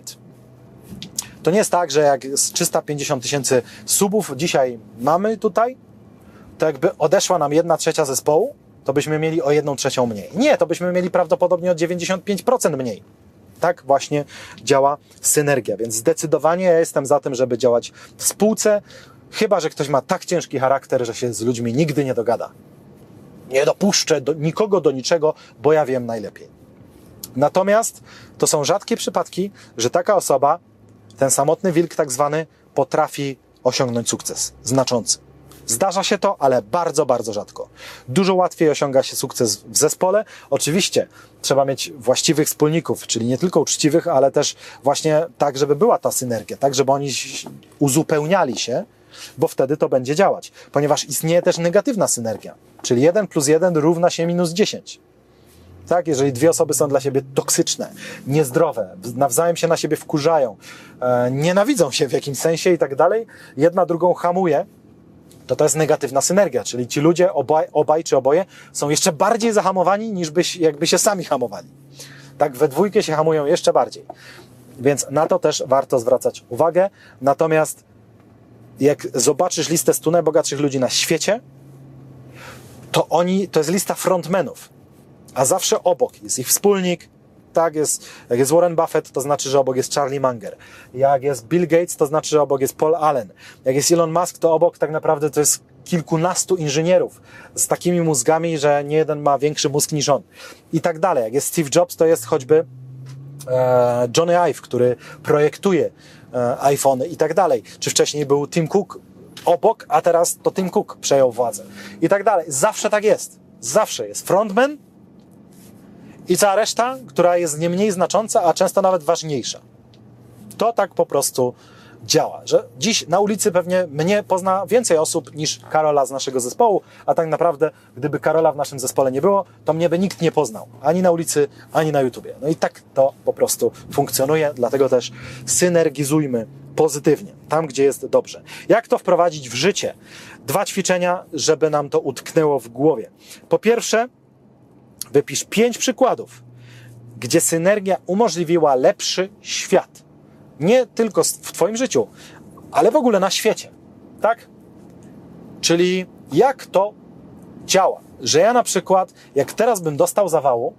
To nie jest tak, że jak z 350 000 subów dzisiaj mamy tutaj, to jakby odeszła nam 1/3 zespołu, to byśmy mieli o 1/3 mniej. Nie, to byśmy mieli prawdopodobnie o 95% mniej. Tak właśnie działa synergia, więc zdecydowanie ja jestem za tym, żeby działać w spółce, chyba że ktoś ma tak ciężki charakter, że się z ludźmi nigdy nie dogada. Nie dopuszczę nikogo do niczego, bo ja wiem najlepiej. Natomiast to są rzadkie przypadki, że taka osoba, ten samotny wilk tak zwany, potrafi osiągnąć sukces znaczący. Zdarza się to, ale bardzo, bardzo rzadko. Dużo łatwiej osiąga się sukces w zespole. Oczywiście trzeba mieć właściwych wspólników, czyli nie tylko uczciwych, ale też właśnie tak, żeby była ta synergia, tak, żeby oni uzupełniali się, bo wtedy to będzie działać. Ponieważ istnieje też negatywna synergia, czyli 1 + 1 równa się -10. Tak, jeżeli 2 osoby są dla siebie toksyczne, niezdrowe, nawzajem się na siebie wkurzają, nienawidzą się w jakimś sensie i tak dalej, jedna drugą hamuje, to jest negatywna synergia, czyli ci ludzie, obaj czy oboje, są jeszcze bardziej zahamowani, niż jakby się sami hamowali. Tak, we dwójkę się hamują jeszcze bardziej. Więc na to też warto zwracać uwagę. Natomiast jak zobaczysz listę 100 najbogatszych ludzi na świecie, to jest lista frontmenów, a zawsze obok jest ich wspólnik. Tak, jak jest Warren Buffett, to znaczy, że obok jest Charlie Munger. Jak jest Bill Gates, to znaczy, że obok jest Paul Allen. Jak jest Elon Musk, to obok tak naprawdę to jest kilkunastu inżynierów z takimi mózgami, że nie jeden ma większy mózg niż on. I tak dalej. Jak jest Steve Jobs, to jest choćby Johnny Ive, który projektuje iPhony i tak dalej. Czy wcześniej był Tim Cook obok, a teraz to Tim Cook przejął władzę. I tak dalej. Zawsze tak jest. Zawsze jest frontman i cała reszta, która jest nie mniej znacząca, a często nawet ważniejsza. To tak po prostu działa. Że dziś na ulicy pewnie mnie pozna więcej osób niż Karola z naszego zespołu, a tak naprawdę gdyby Karola w naszym zespole nie było, to mnie by nikt nie poznał. Ani na ulicy, ani na YouTubie. No i tak to po prostu funkcjonuje, dlatego też synergizujmy pozytywnie, tam gdzie jest dobrze. Jak to wprowadzić w życie? 2 ćwiczenia, żeby nam to utknęło w głowie. Po pierwsze, wypisz 5 przykładów, gdzie synergia umożliwiła lepszy świat. Nie tylko w twoim życiu, ale w ogóle na świecie. Tak? Czyli jak to działa? Że ja na przykład, jak teraz bym dostał zawału,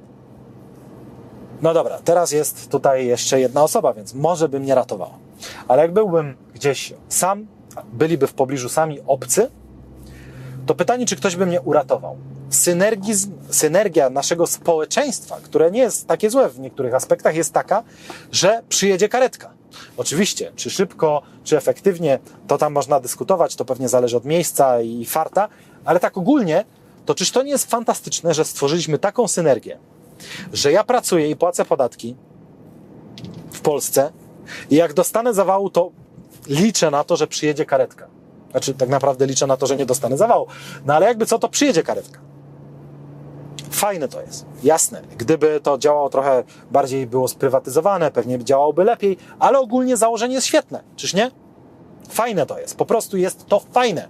no dobra, teraz jest tutaj jeszcze jedna osoba, więc może by mnie ratowała. Ale jak byłbym gdzieś sam, byliby w pobliżu sami obcy, to pytanie, czy ktoś by mnie uratował. Synergia naszego społeczeństwa, które nie jest takie złe w niektórych aspektach, jest taka, że przyjedzie karetka. Oczywiście, czy szybko, czy efektywnie, to tam można dyskutować, to pewnie zależy od miejsca i farta, ale tak ogólnie, to czyż to nie jest fantastyczne, że stworzyliśmy taką synergię, że ja pracuję i płacę podatki w Polsce i jak dostanę zawału, to liczę na to, że przyjedzie karetka. Znaczy, tak naprawdę liczę na to, że nie dostanę zawału. No ale jakby co, to przyjedzie karetka. Fajne to jest. Jasne. Gdyby to działało trochę bardziej, było sprywatyzowane, pewnie działałoby lepiej, ale ogólnie założenie jest świetne. Czyż nie? Fajne to jest. Po prostu jest to fajne.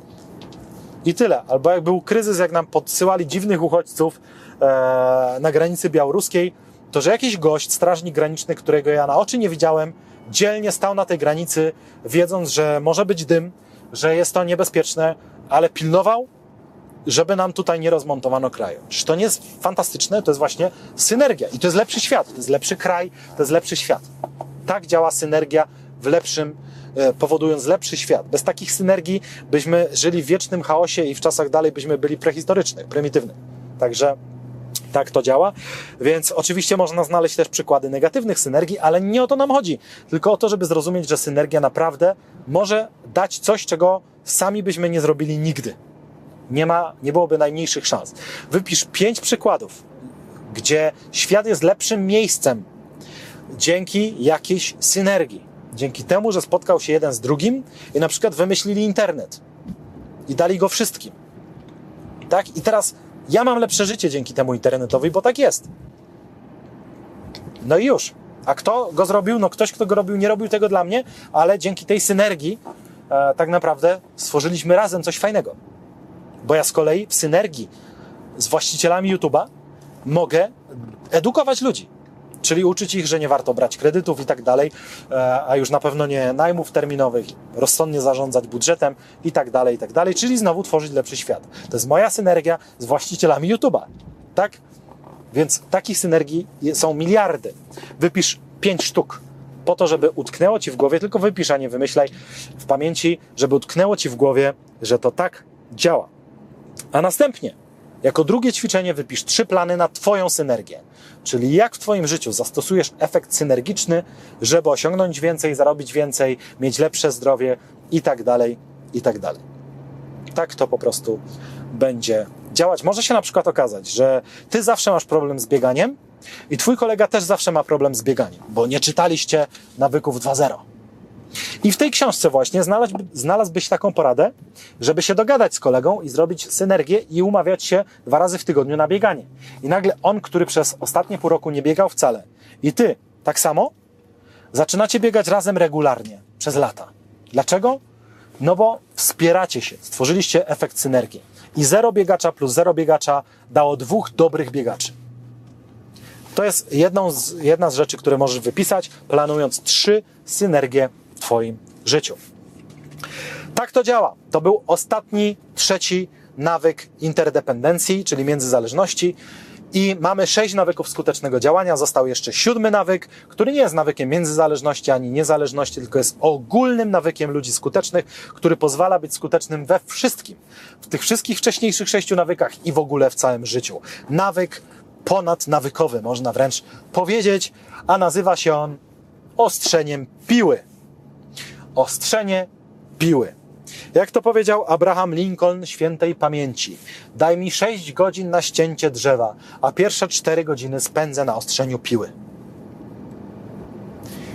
I tyle. Albo jak był kryzys, jak nam podsyłali dziwnych uchodźców na granicy białoruskiej, to że jakiś gość, strażnik graniczny, którego ja na oczy nie widziałem, dzielnie stał na tej granicy, wiedząc, że może być dym, że jest to niebezpieczne, ale pilnował, żeby nam tutaj nie rozmontowano kraju. Czyż to nie jest fantastyczne? To jest właśnie synergia. I to jest lepszy świat, to jest lepszy kraj, to jest lepszy świat. Tak działa synergia w lepszym, powodując lepszy świat. Bez takich synergii byśmy żyli w wiecznym chaosie i w czasach dalej byśmy byli prehistorycznych, prymitywnych. Także tak to działa. Więc oczywiście można znaleźć też przykłady negatywnych synergii, ale nie o to nam chodzi. Tylko o to, żeby zrozumieć, że synergia naprawdę może dać coś, czego sami byśmy nie zrobili nigdy. Nie byłoby najmniejszych szans. Wypisz 5 przykładów, gdzie świat jest lepszym miejscem dzięki jakiejś synergii. Dzięki temu, że spotkał się jeden z drugim i na przykład wymyślili internet i dali go wszystkim. Tak? I teraz ja mam lepsze życie dzięki temu internetowi, bo tak jest. No i już. A kto go zrobił? No ktoś, kto go robił, nie robił tego dla mnie, ale dzięki tej synergii tak naprawdę stworzyliśmy razem coś fajnego. Bo ja z kolei w synergii z właścicielami YouTube'a mogę edukować ludzi. Czyli uczyć ich, że nie warto brać kredytów i tak dalej, a już na pewno nie najmów terminowych, rozsądnie zarządzać budżetem i tak dalej, czyli znowu tworzyć lepszy świat. To jest moja synergia z właścicielami YouTube'a, tak? Więc takich synergii są miliardy. Wypisz 5 sztuk po to, żeby utknęło ci w głowie, tylko wypisz, a nie wymyślaj w pamięci, żeby utknęło ci w głowie, że to tak działa. A następnie, jako drugie ćwiczenie wypisz 3 plany na twoją synergię. Czyli jak w twoim życiu zastosujesz efekt synergiczny, żeby osiągnąć więcej, zarobić więcej, mieć lepsze zdrowie i tak dalej, i tak dalej. Tak to po prostu będzie działać. Może się na przykład okazać, że ty zawsze masz problem z bieganiem i twój kolega też zawsze ma problem z bieganiem, bo nie czytaliście nawyków 2.0. I w tej książce właśnie znalazłbyś taką poradę, żeby się dogadać z kolegą i zrobić synergię i umawiać się 2 razy w tygodniu na bieganie. I nagle on, który przez ostatnie pół roku nie biegał wcale, i ty tak samo, zaczynacie biegać razem regularnie przez lata. Dlaczego? No bo wspieracie się, stworzyliście efekt synergii. I 0 biegacza plus 0 biegacza dało 2 dobrych biegaczy. To jest jedna z rzeczy, które możesz wypisać, planując 3 synergie w twoim życiu. Tak to działa. To był ostatni, 3. nawyk interdependencji, czyli międzyzależności. I mamy 6 nawyków skutecznego działania. Został jeszcze 7 nawyk, który nie jest nawykiem międzyzależności ani niezależności, tylko jest ogólnym nawykiem ludzi skutecznych, który pozwala być skutecznym we wszystkim. W tych wszystkich wcześniejszych 6 nawykach i w ogóle w całym życiu. Nawyk ponadnawykowy, można wręcz powiedzieć, a nazywa się on ostrzeniem piły. Ostrzenie piły. Jak to powiedział Abraham Lincoln świętej pamięci, daj mi 6 godzin na ścięcie drzewa, a pierwsze 4 godziny spędzę na ostrzeniu piły.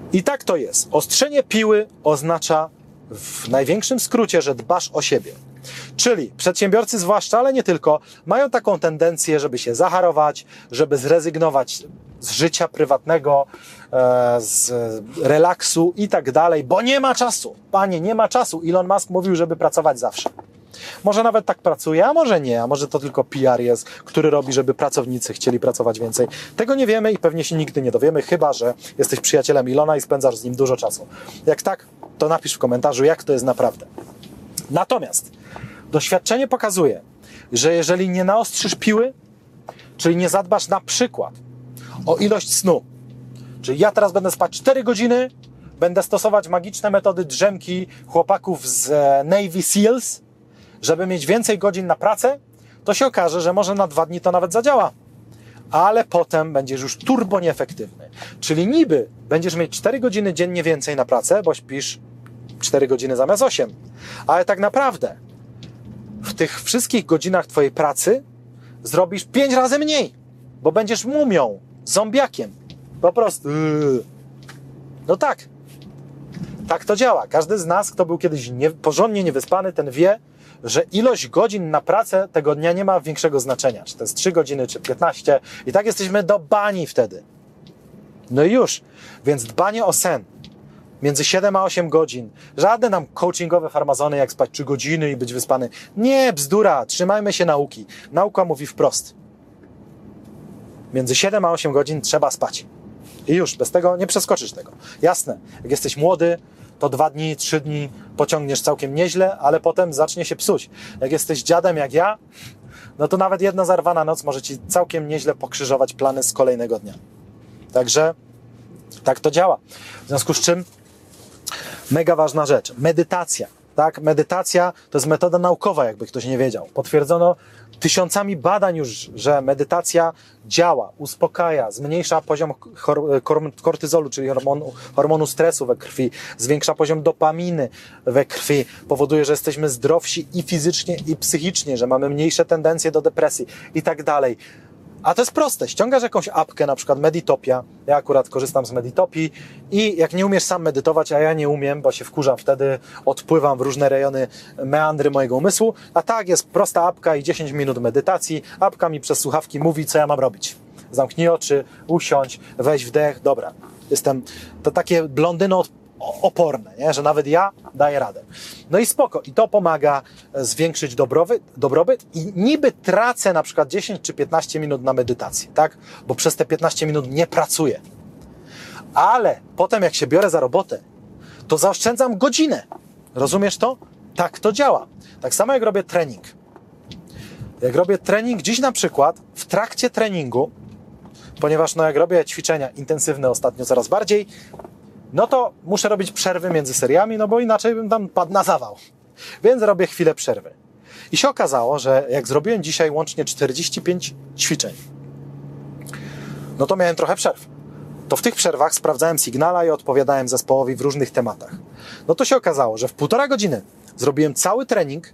I tak to jest. Ostrzenie piły oznacza w największym skrócie, że dbasz o siebie. Czyli przedsiębiorcy zwłaszcza, ale nie tylko, mają taką tendencję, żeby się zaharować, żeby zrezygnować z życia prywatnego, z relaksu i tak dalej, bo nie ma czasu. Panie, nie ma czasu. Elon Musk mówił, żeby pracować zawsze. Może nawet tak pracuje, a może nie, a może to tylko PR jest, który robi, żeby pracownicy chcieli pracować więcej. Tego nie wiemy i pewnie się nigdy nie dowiemy, chyba że jesteś przyjacielem Elona i spędzasz z nim dużo czasu. Jak tak, to napisz w komentarzu, jak to jest naprawdę. Natomiast doświadczenie pokazuje, że jeżeli nie naostrzysz piły, czyli nie zadbasz na przykład o ilość snu, czyli ja teraz będę spać 4 godziny, będę stosować magiczne metody drzemki chłopaków z Navy Seals, żeby mieć więcej godzin na pracę, to się okaże, że może na 2 dni to nawet zadziała. Ale potem będziesz już turbo nieefektywny. Czyli niby będziesz mieć 4 godziny dziennie więcej na pracę, bo śpisz 4 godziny zamiast 8. Ale tak naprawdę w tych wszystkich godzinach twojej pracy zrobisz 5 razy mniej, bo będziesz mumią, zombiakiem. Po prostu. No tak. Tak to działa. Każdy z nas, kto był kiedyś porządnie niewyspany, ten wie, że ilość godzin na pracę tego dnia nie ma większego znaczenia. Czy to jest 3 godziny, czy 15. I tak jesteśmy do bani wtedy. No i już. Więc dbanie o sen między 7 a 8 godzin. Żadne nam coachingowe farmazony, jak spać 3 godziny i być wyspany. Nie, bzdura. Trzymajmy się nauki. Nauka mówi wprost. Między 7 a 8 godzin trzeba spać. I już. Bez tego nie przeskoczysz tego. Jasne. Jak jesteś młody, to 2 dni, 3 dni pociągniesz całkiem nieźle, ale potem zacznie się psuć. Jak jesteś dziadem jak ja, no to nawet jedna zarwana noc może ci całkiem nieźle pokrzyżować plany z kolejnego dnia. Także tak to działa. W związku z czym mega ważna rzecz. Medytacja. Tak? Medytacja to jest metoda naukowa, jakby ktoś nie wiedział. Potwierdzono tysiącami badań już, że medytacja działa, uspokaja, zmniejsza poziom kortyzolu, czyli hormonu stresu we krwi, zwiększa poziom dopaminy we krwi, powoduje, że jesteśmy zdrowsi i fizycznie, i psychicznie, że mamy mniejsze tendencje do depresji i tak dalej. A to jest proste. Ściągasz jakąś apkę, na przykład Meditopia. Ja akurat korzystam z Meditopii i jak nie umiesz sam medytować, a ja nie umiem, bo się wkurzam wtedy, odpływam w różne rejony, meandry mojego umysłu, a tak jest prosta apka i 10 minut medytacji. Apka mi przez słuchawki mówi, co ja mam robić. Zamknij oczy, usiądź, weź wdech, dobra. To takie blondyno oporne, nie? Że nawet ja daję radę. No i spoko. I to pomaga zwiększyć dobrobyt i niby tracę na przykład 10 czy 15 minut na medytacji, tak? Bo przez te 15 minut nie pracuję. Ale potem jak się biorę za robotę, to zaoszczędzam godzinę. Rozumiesz to? Tak to działa. Tak samo jak robię trening. Jak robię trening dziś na przykład, w trakcie treningu, ponieważ jak robię ćwiczenia intensywne ostatnio coraz bardziej, no to muszę robić przerwy między seriami, no bo inaczej bym tam padł na zawał. Więc robię chwilę przerwy. I się okazało, że jak zrobiłem dzisiaj łącznie 45 ćwiczeń, no to miałem trochę przerw. To w tych przerwach sprawdzałem Signala i odpowiadałem zespołowi w różnych tematach. No to się okazało, że w 1,5 godziny zrobiłem cały trening,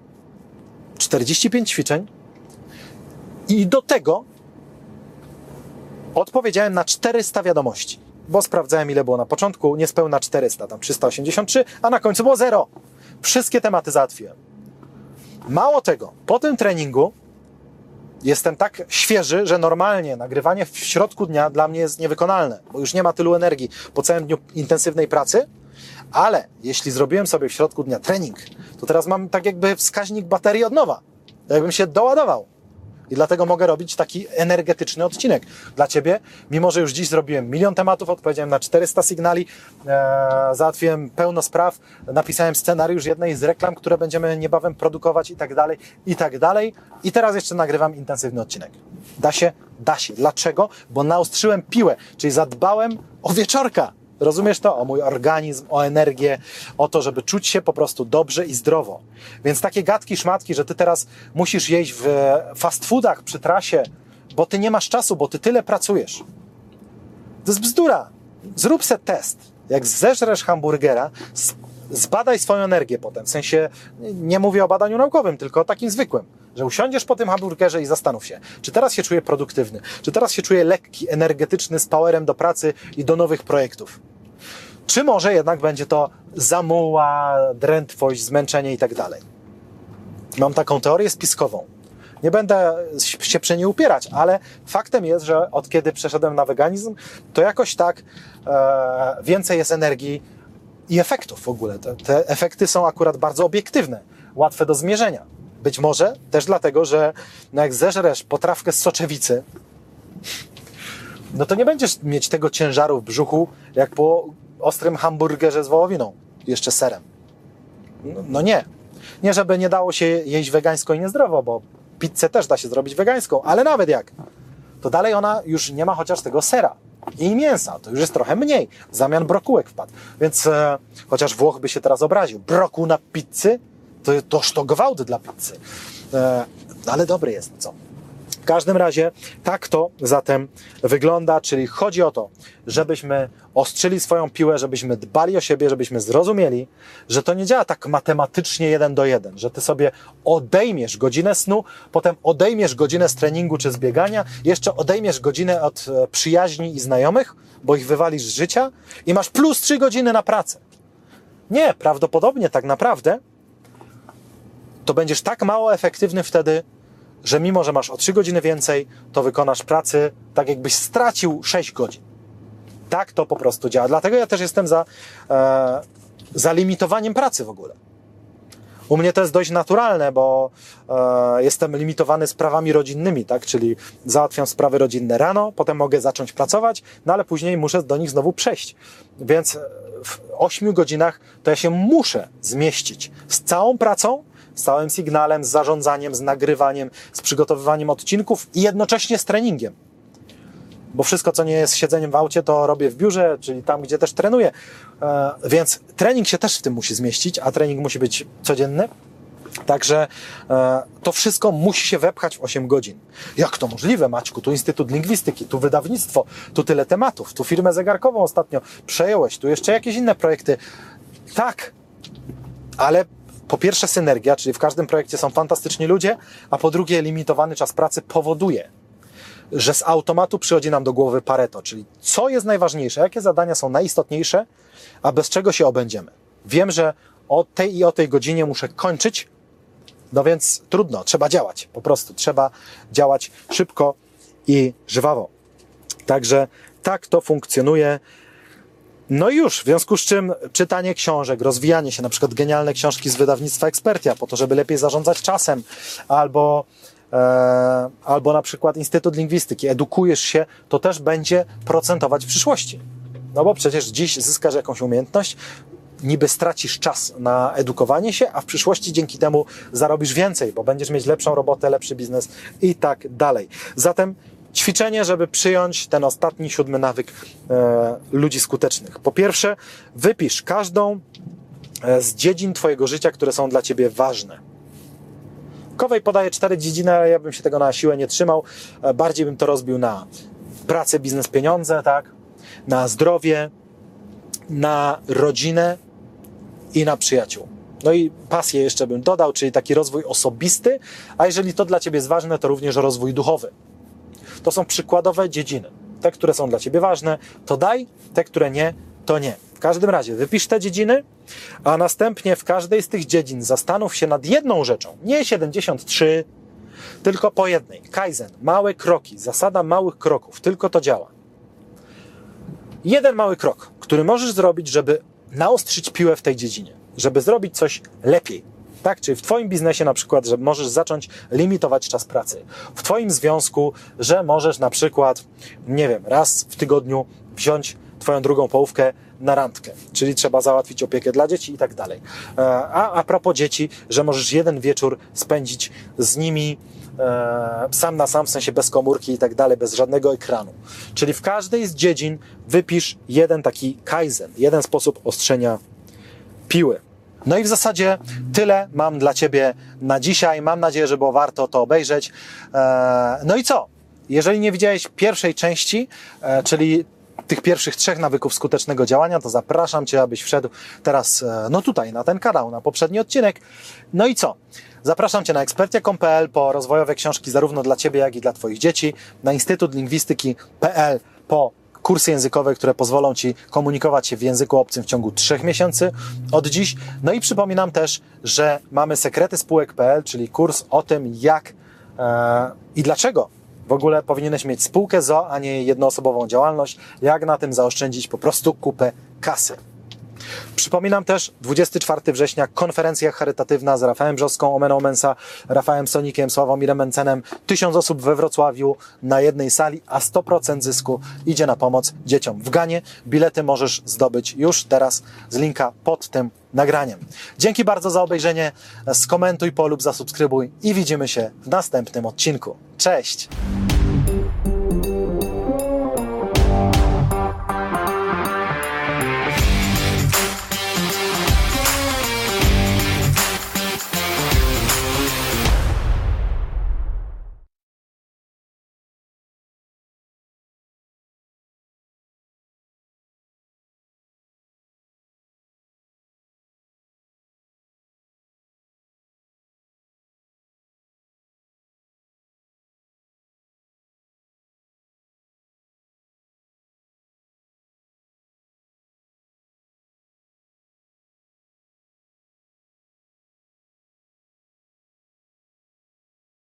45 ćwiczeń i do tego odpowiedziałem na 400 wiadomości. Bo sprawdzałem, ile było na początku, niespełna 400, tam 383, a na końcu było 0. Wszystkie tematy załatwiłem. Mało tego, po tym treningu jestem tak świeży, że normalnie nagrywanie w środku dnia dla mnie jest niewykonalne, bo już nie ma tylu energii po całym dniu intensywnej pracy, ale jeśli zrobiłem sobie w środku dnia trening, to teraz mam tak jakby wskaźnik baterii od nowa, jakbym się doładował. I dlatego mogę robić taki energetyczny odcinek dla Ciebie, mimo że już dziś zrobiłem 1 000 000 tematów, odpowiedziałem na 400 sygnali, załatwiłem pełno spraw, napisałem scenariusz jednej z reklam, które będziemy niebawem produkować i tak dalej, i tak dalej. I teraz jeszcze nagrywam intensywny odcinek. Da się? Da się. Dlaczego? Bo naostrzyłem piłę, czyli zadbałem o wieczorka. Rozumiesz to? O mój organizm, o energię, o to, żeby czuć się po prostu dobrze i zdrowo. Więc takie gadki, szmatki, że ty teraz musisz jeść w fast foodach przy trasie, bo ty nie masz czasu, bo ty tyle pracujesz. To jest bzdura. Zrób se test. Jak zeżresz hamburgera, zbadaj swoją energię potem. W sensie, nie mówię o badaniu naukowym, tylko o takim zwykłym. Że usiądziesz po tym hamburgerze i zastanów się, czy teraz się czuję produktywny, czy teraz się czuję lekki, energetyczny, z powerem do pracy i do nowych projektów. Czy może jednak będzie to zamuła, drętwość, zmęczenie i tak dalej. Mam taką teorię spiskową. Nie będę się przy niej upierać, ale faktem jest, że od kiedy przeszedłem na weganizm, to jakoś tak więcej jest energii i efektów w ogóle. Te efekty są akurat bardzo obiektywne, łatwe do zmierzenia. Być może też dlatego, że jak zeżresz potrawkę z soczewicy, no to nie będziesz mieć tego ciężaru w brzuchu, jak po ostrym hamburgerze z wołowiną, jeszcze serem. No nie. Nie, żeby nie dało się jeść wegańsko i niezdrowo, bo pizzę też da się zrobić wegańską, ale nawet jak, to dalej ona już nie ma chociaż tego sera i mięsa, to już jest trochę mniej, w zamian brokułek wpadł. Więc chociaż Włoch by się teraz obraził, brokuł na pizzy, toż to gwałt dla pizzy. Ale dobry jest, no co? W każdym razie tak to zatem wygląda, czyli chodzi o to, żebyśmy ostrzyli swoją piłę, żebyśmy dbali o siebie, żebyśmy zrozumieli, że to nie działa tak matematycznie 1:1, że ty sobie odejmiesz godzinę snu, potem odejmiesz godzinę z treningu czy z biegania, jeszcze odejmiesz godzinę od przyjaźni i znajomych, bo ich wywalisz z życia i masz plus 3 godziny na pracę. Nie, prawdopodobnie tak naprawdę to będziesz tak mało efektywny wtedy, że mimo, że masz o 3 godziny więcej, to wykonasz pracy tak, jakbyś stracił 6 godzin. Tak to po prostu działa. Dlatego ja też jestem za limitowaniem pracy w ogóle. U mnie to jest dość naturalne, bo jestem limitowany sprawami rodzinnymi, tak? Czyli załatwiam sprawy rodzinne rano, potem mogę zacząć pracować, no ale później muszę do nich znowu przejść. Więc w 8 godzinach to ja się muszę zmieścić z całą pracą, z całym sygnałem, z zarządzaniem, z nagrywaniem, z przygotowywaniem odcinków i jednocześnie z treningiem. Bo wszystko, co nie jest siedzeniem w aucie, to robię w biurze, czyli tam, gdzie też trenuję. Więc trening się też w tym musi zmieścić, a trening musi być codzienny. Także to wszystko musi się wepchać w 8 godzin. Jak to możliwe, Maćku? Tu Instytut Lingwistyki, tu wydawnictwo, tu tyle tematów, tu firmę zegarkową ostatnio przejąłeś, tu jeszcze jakieś inne projekty. Tak, ale po pierwsze synergia, czyli w każdym projekcie są fantastyczni ludzie, a po drugie limitowany czas pracy powoduje, że z automatu przychodzi nam do głowy Pareto, czyli co jest najważniejsze, jakie zadania są najistotniejsze, a bez czego się obędziemy. Wiem, że o tej i o tej godzinie muszę kończyć, no więc trudno, trzeba działać, po prostu trzeba działać szybko i żwawo. Także tak to funkcjonuje. No i już, w związku z czym czytanie książek, rozwijanie się, na przykład genialne książki z wydawnictwa Expertia, po to, żeby lepiej zarządzać czasem, albo na przykład Instytut Lingwistyki, edukujesz się, to też będzie procentować w przyszłości. No bo przecież dziś zyskasz jakąś umiejętność, niby stracisz czas na edukowanie się, a w przyszłości dzięki temu zarobisz więcej, bo będziesz mieć lepszą robotę, lepszy biznes i tak dalej. Zatem ćwiczenie, żeby przyjąć ten ostatni 7 nawyk ludzi skutecznych. Po pierwsze, wypisz każdą z dziedzin twojego życia, które są dla ciebie ważne. Kowej podaje 4 dziedziny, ale ja bym się tego na siłę nie trzymał. Bardziej bym to rozbił na pracę, biznes, pieniądze, tak? Na zdrowie, na rodzinę i na przyjaciół. No i pasję jeszcze bym dodał, czyli taki rozwój osobisty, a jeżeli to dla ciebie jest ważne, to również rozwój duchowy. To są przykładowe dziedziny. Te, które są dla ciebie ważne, to daj, te, które nie, to nie. W każdym razie wypisz te dziedziny, a następnie w każdej z tych dziedzin zastanów się nad jedną rzeczą. Nie 73, tylko po jednej. Kaizen, małe kroki, zasada małych kroków, tylko to działa. Jeden mały krok, który możesz zrobić, żeby naostrzyć piłę w tej dziedzinie, żeby zrobić coś lepiej. Tak? Czyli w twoim biznesie na przykład, że możesz zacząć limitować czas pracy. W twoim związku, że możesz na przykład, nie wiem, raz w tygodniu wziąć twoją drugą połówkę na randkę, czyli trzeba załatwić opiekę dla dzieci i tak dalej. A propos dzieci, że możesz jeden wieczór spędzić z nimi sam na sam, w sensie bez komórki i tak dalej, bez żadnego ekranu. Czyli w każdej z dziedzin wypisz jeden taki kaizen, jeden sposób ostrzenia piły. No i w zasadzie tyle mam dla ciebie na dzisiaj. Mam nadzieję, że było warto to obejrzeć. No i co? Jeżeli nie widziałeś pierwszej części, czyli tych pierwszych 3 nawyków skutecznego działania, to zapraszam cię, abyś wszedł teraz tutaj, na ten kanał, na poprzedni odcinek. No i co? Zapraszam cię na ekspertia.pl po rozwojowe książki zarówno dla ciebie, jak i dla twoich dzieci, na instytutlingwistyki.pl po kursy językowe, które pozwolą Ci komunikować się w języku obcym w ciągu 3 miesięcy od dziś. No i przypominam też, że mamy sekrety spółek.pl, czyli kurs o tym, jak i dlaczego w ogóle powinieneś mieć spółkę z o.o., a nie jednoosobową działalność, jak na tym zaoszczędzić po prostu kupę kasy. Przypominam też 24 września konferencja charytatywna z Rafałem Brzoską, Omen Omensa, Rafałem Sonikiem, Sławomirem Mencenem. 1000 osób we Wrocławiu na jednej sali, a 100% zysku idzie na pomoc dzieciom w Ganie. Bilety możesz zdobyć już teraz z linka pod tym nagraniem. Dzięki bardzo za obejrzenie. Skomentuj, polub, zasubskrybuj i widzimy się w następnym odcinku. Cześć!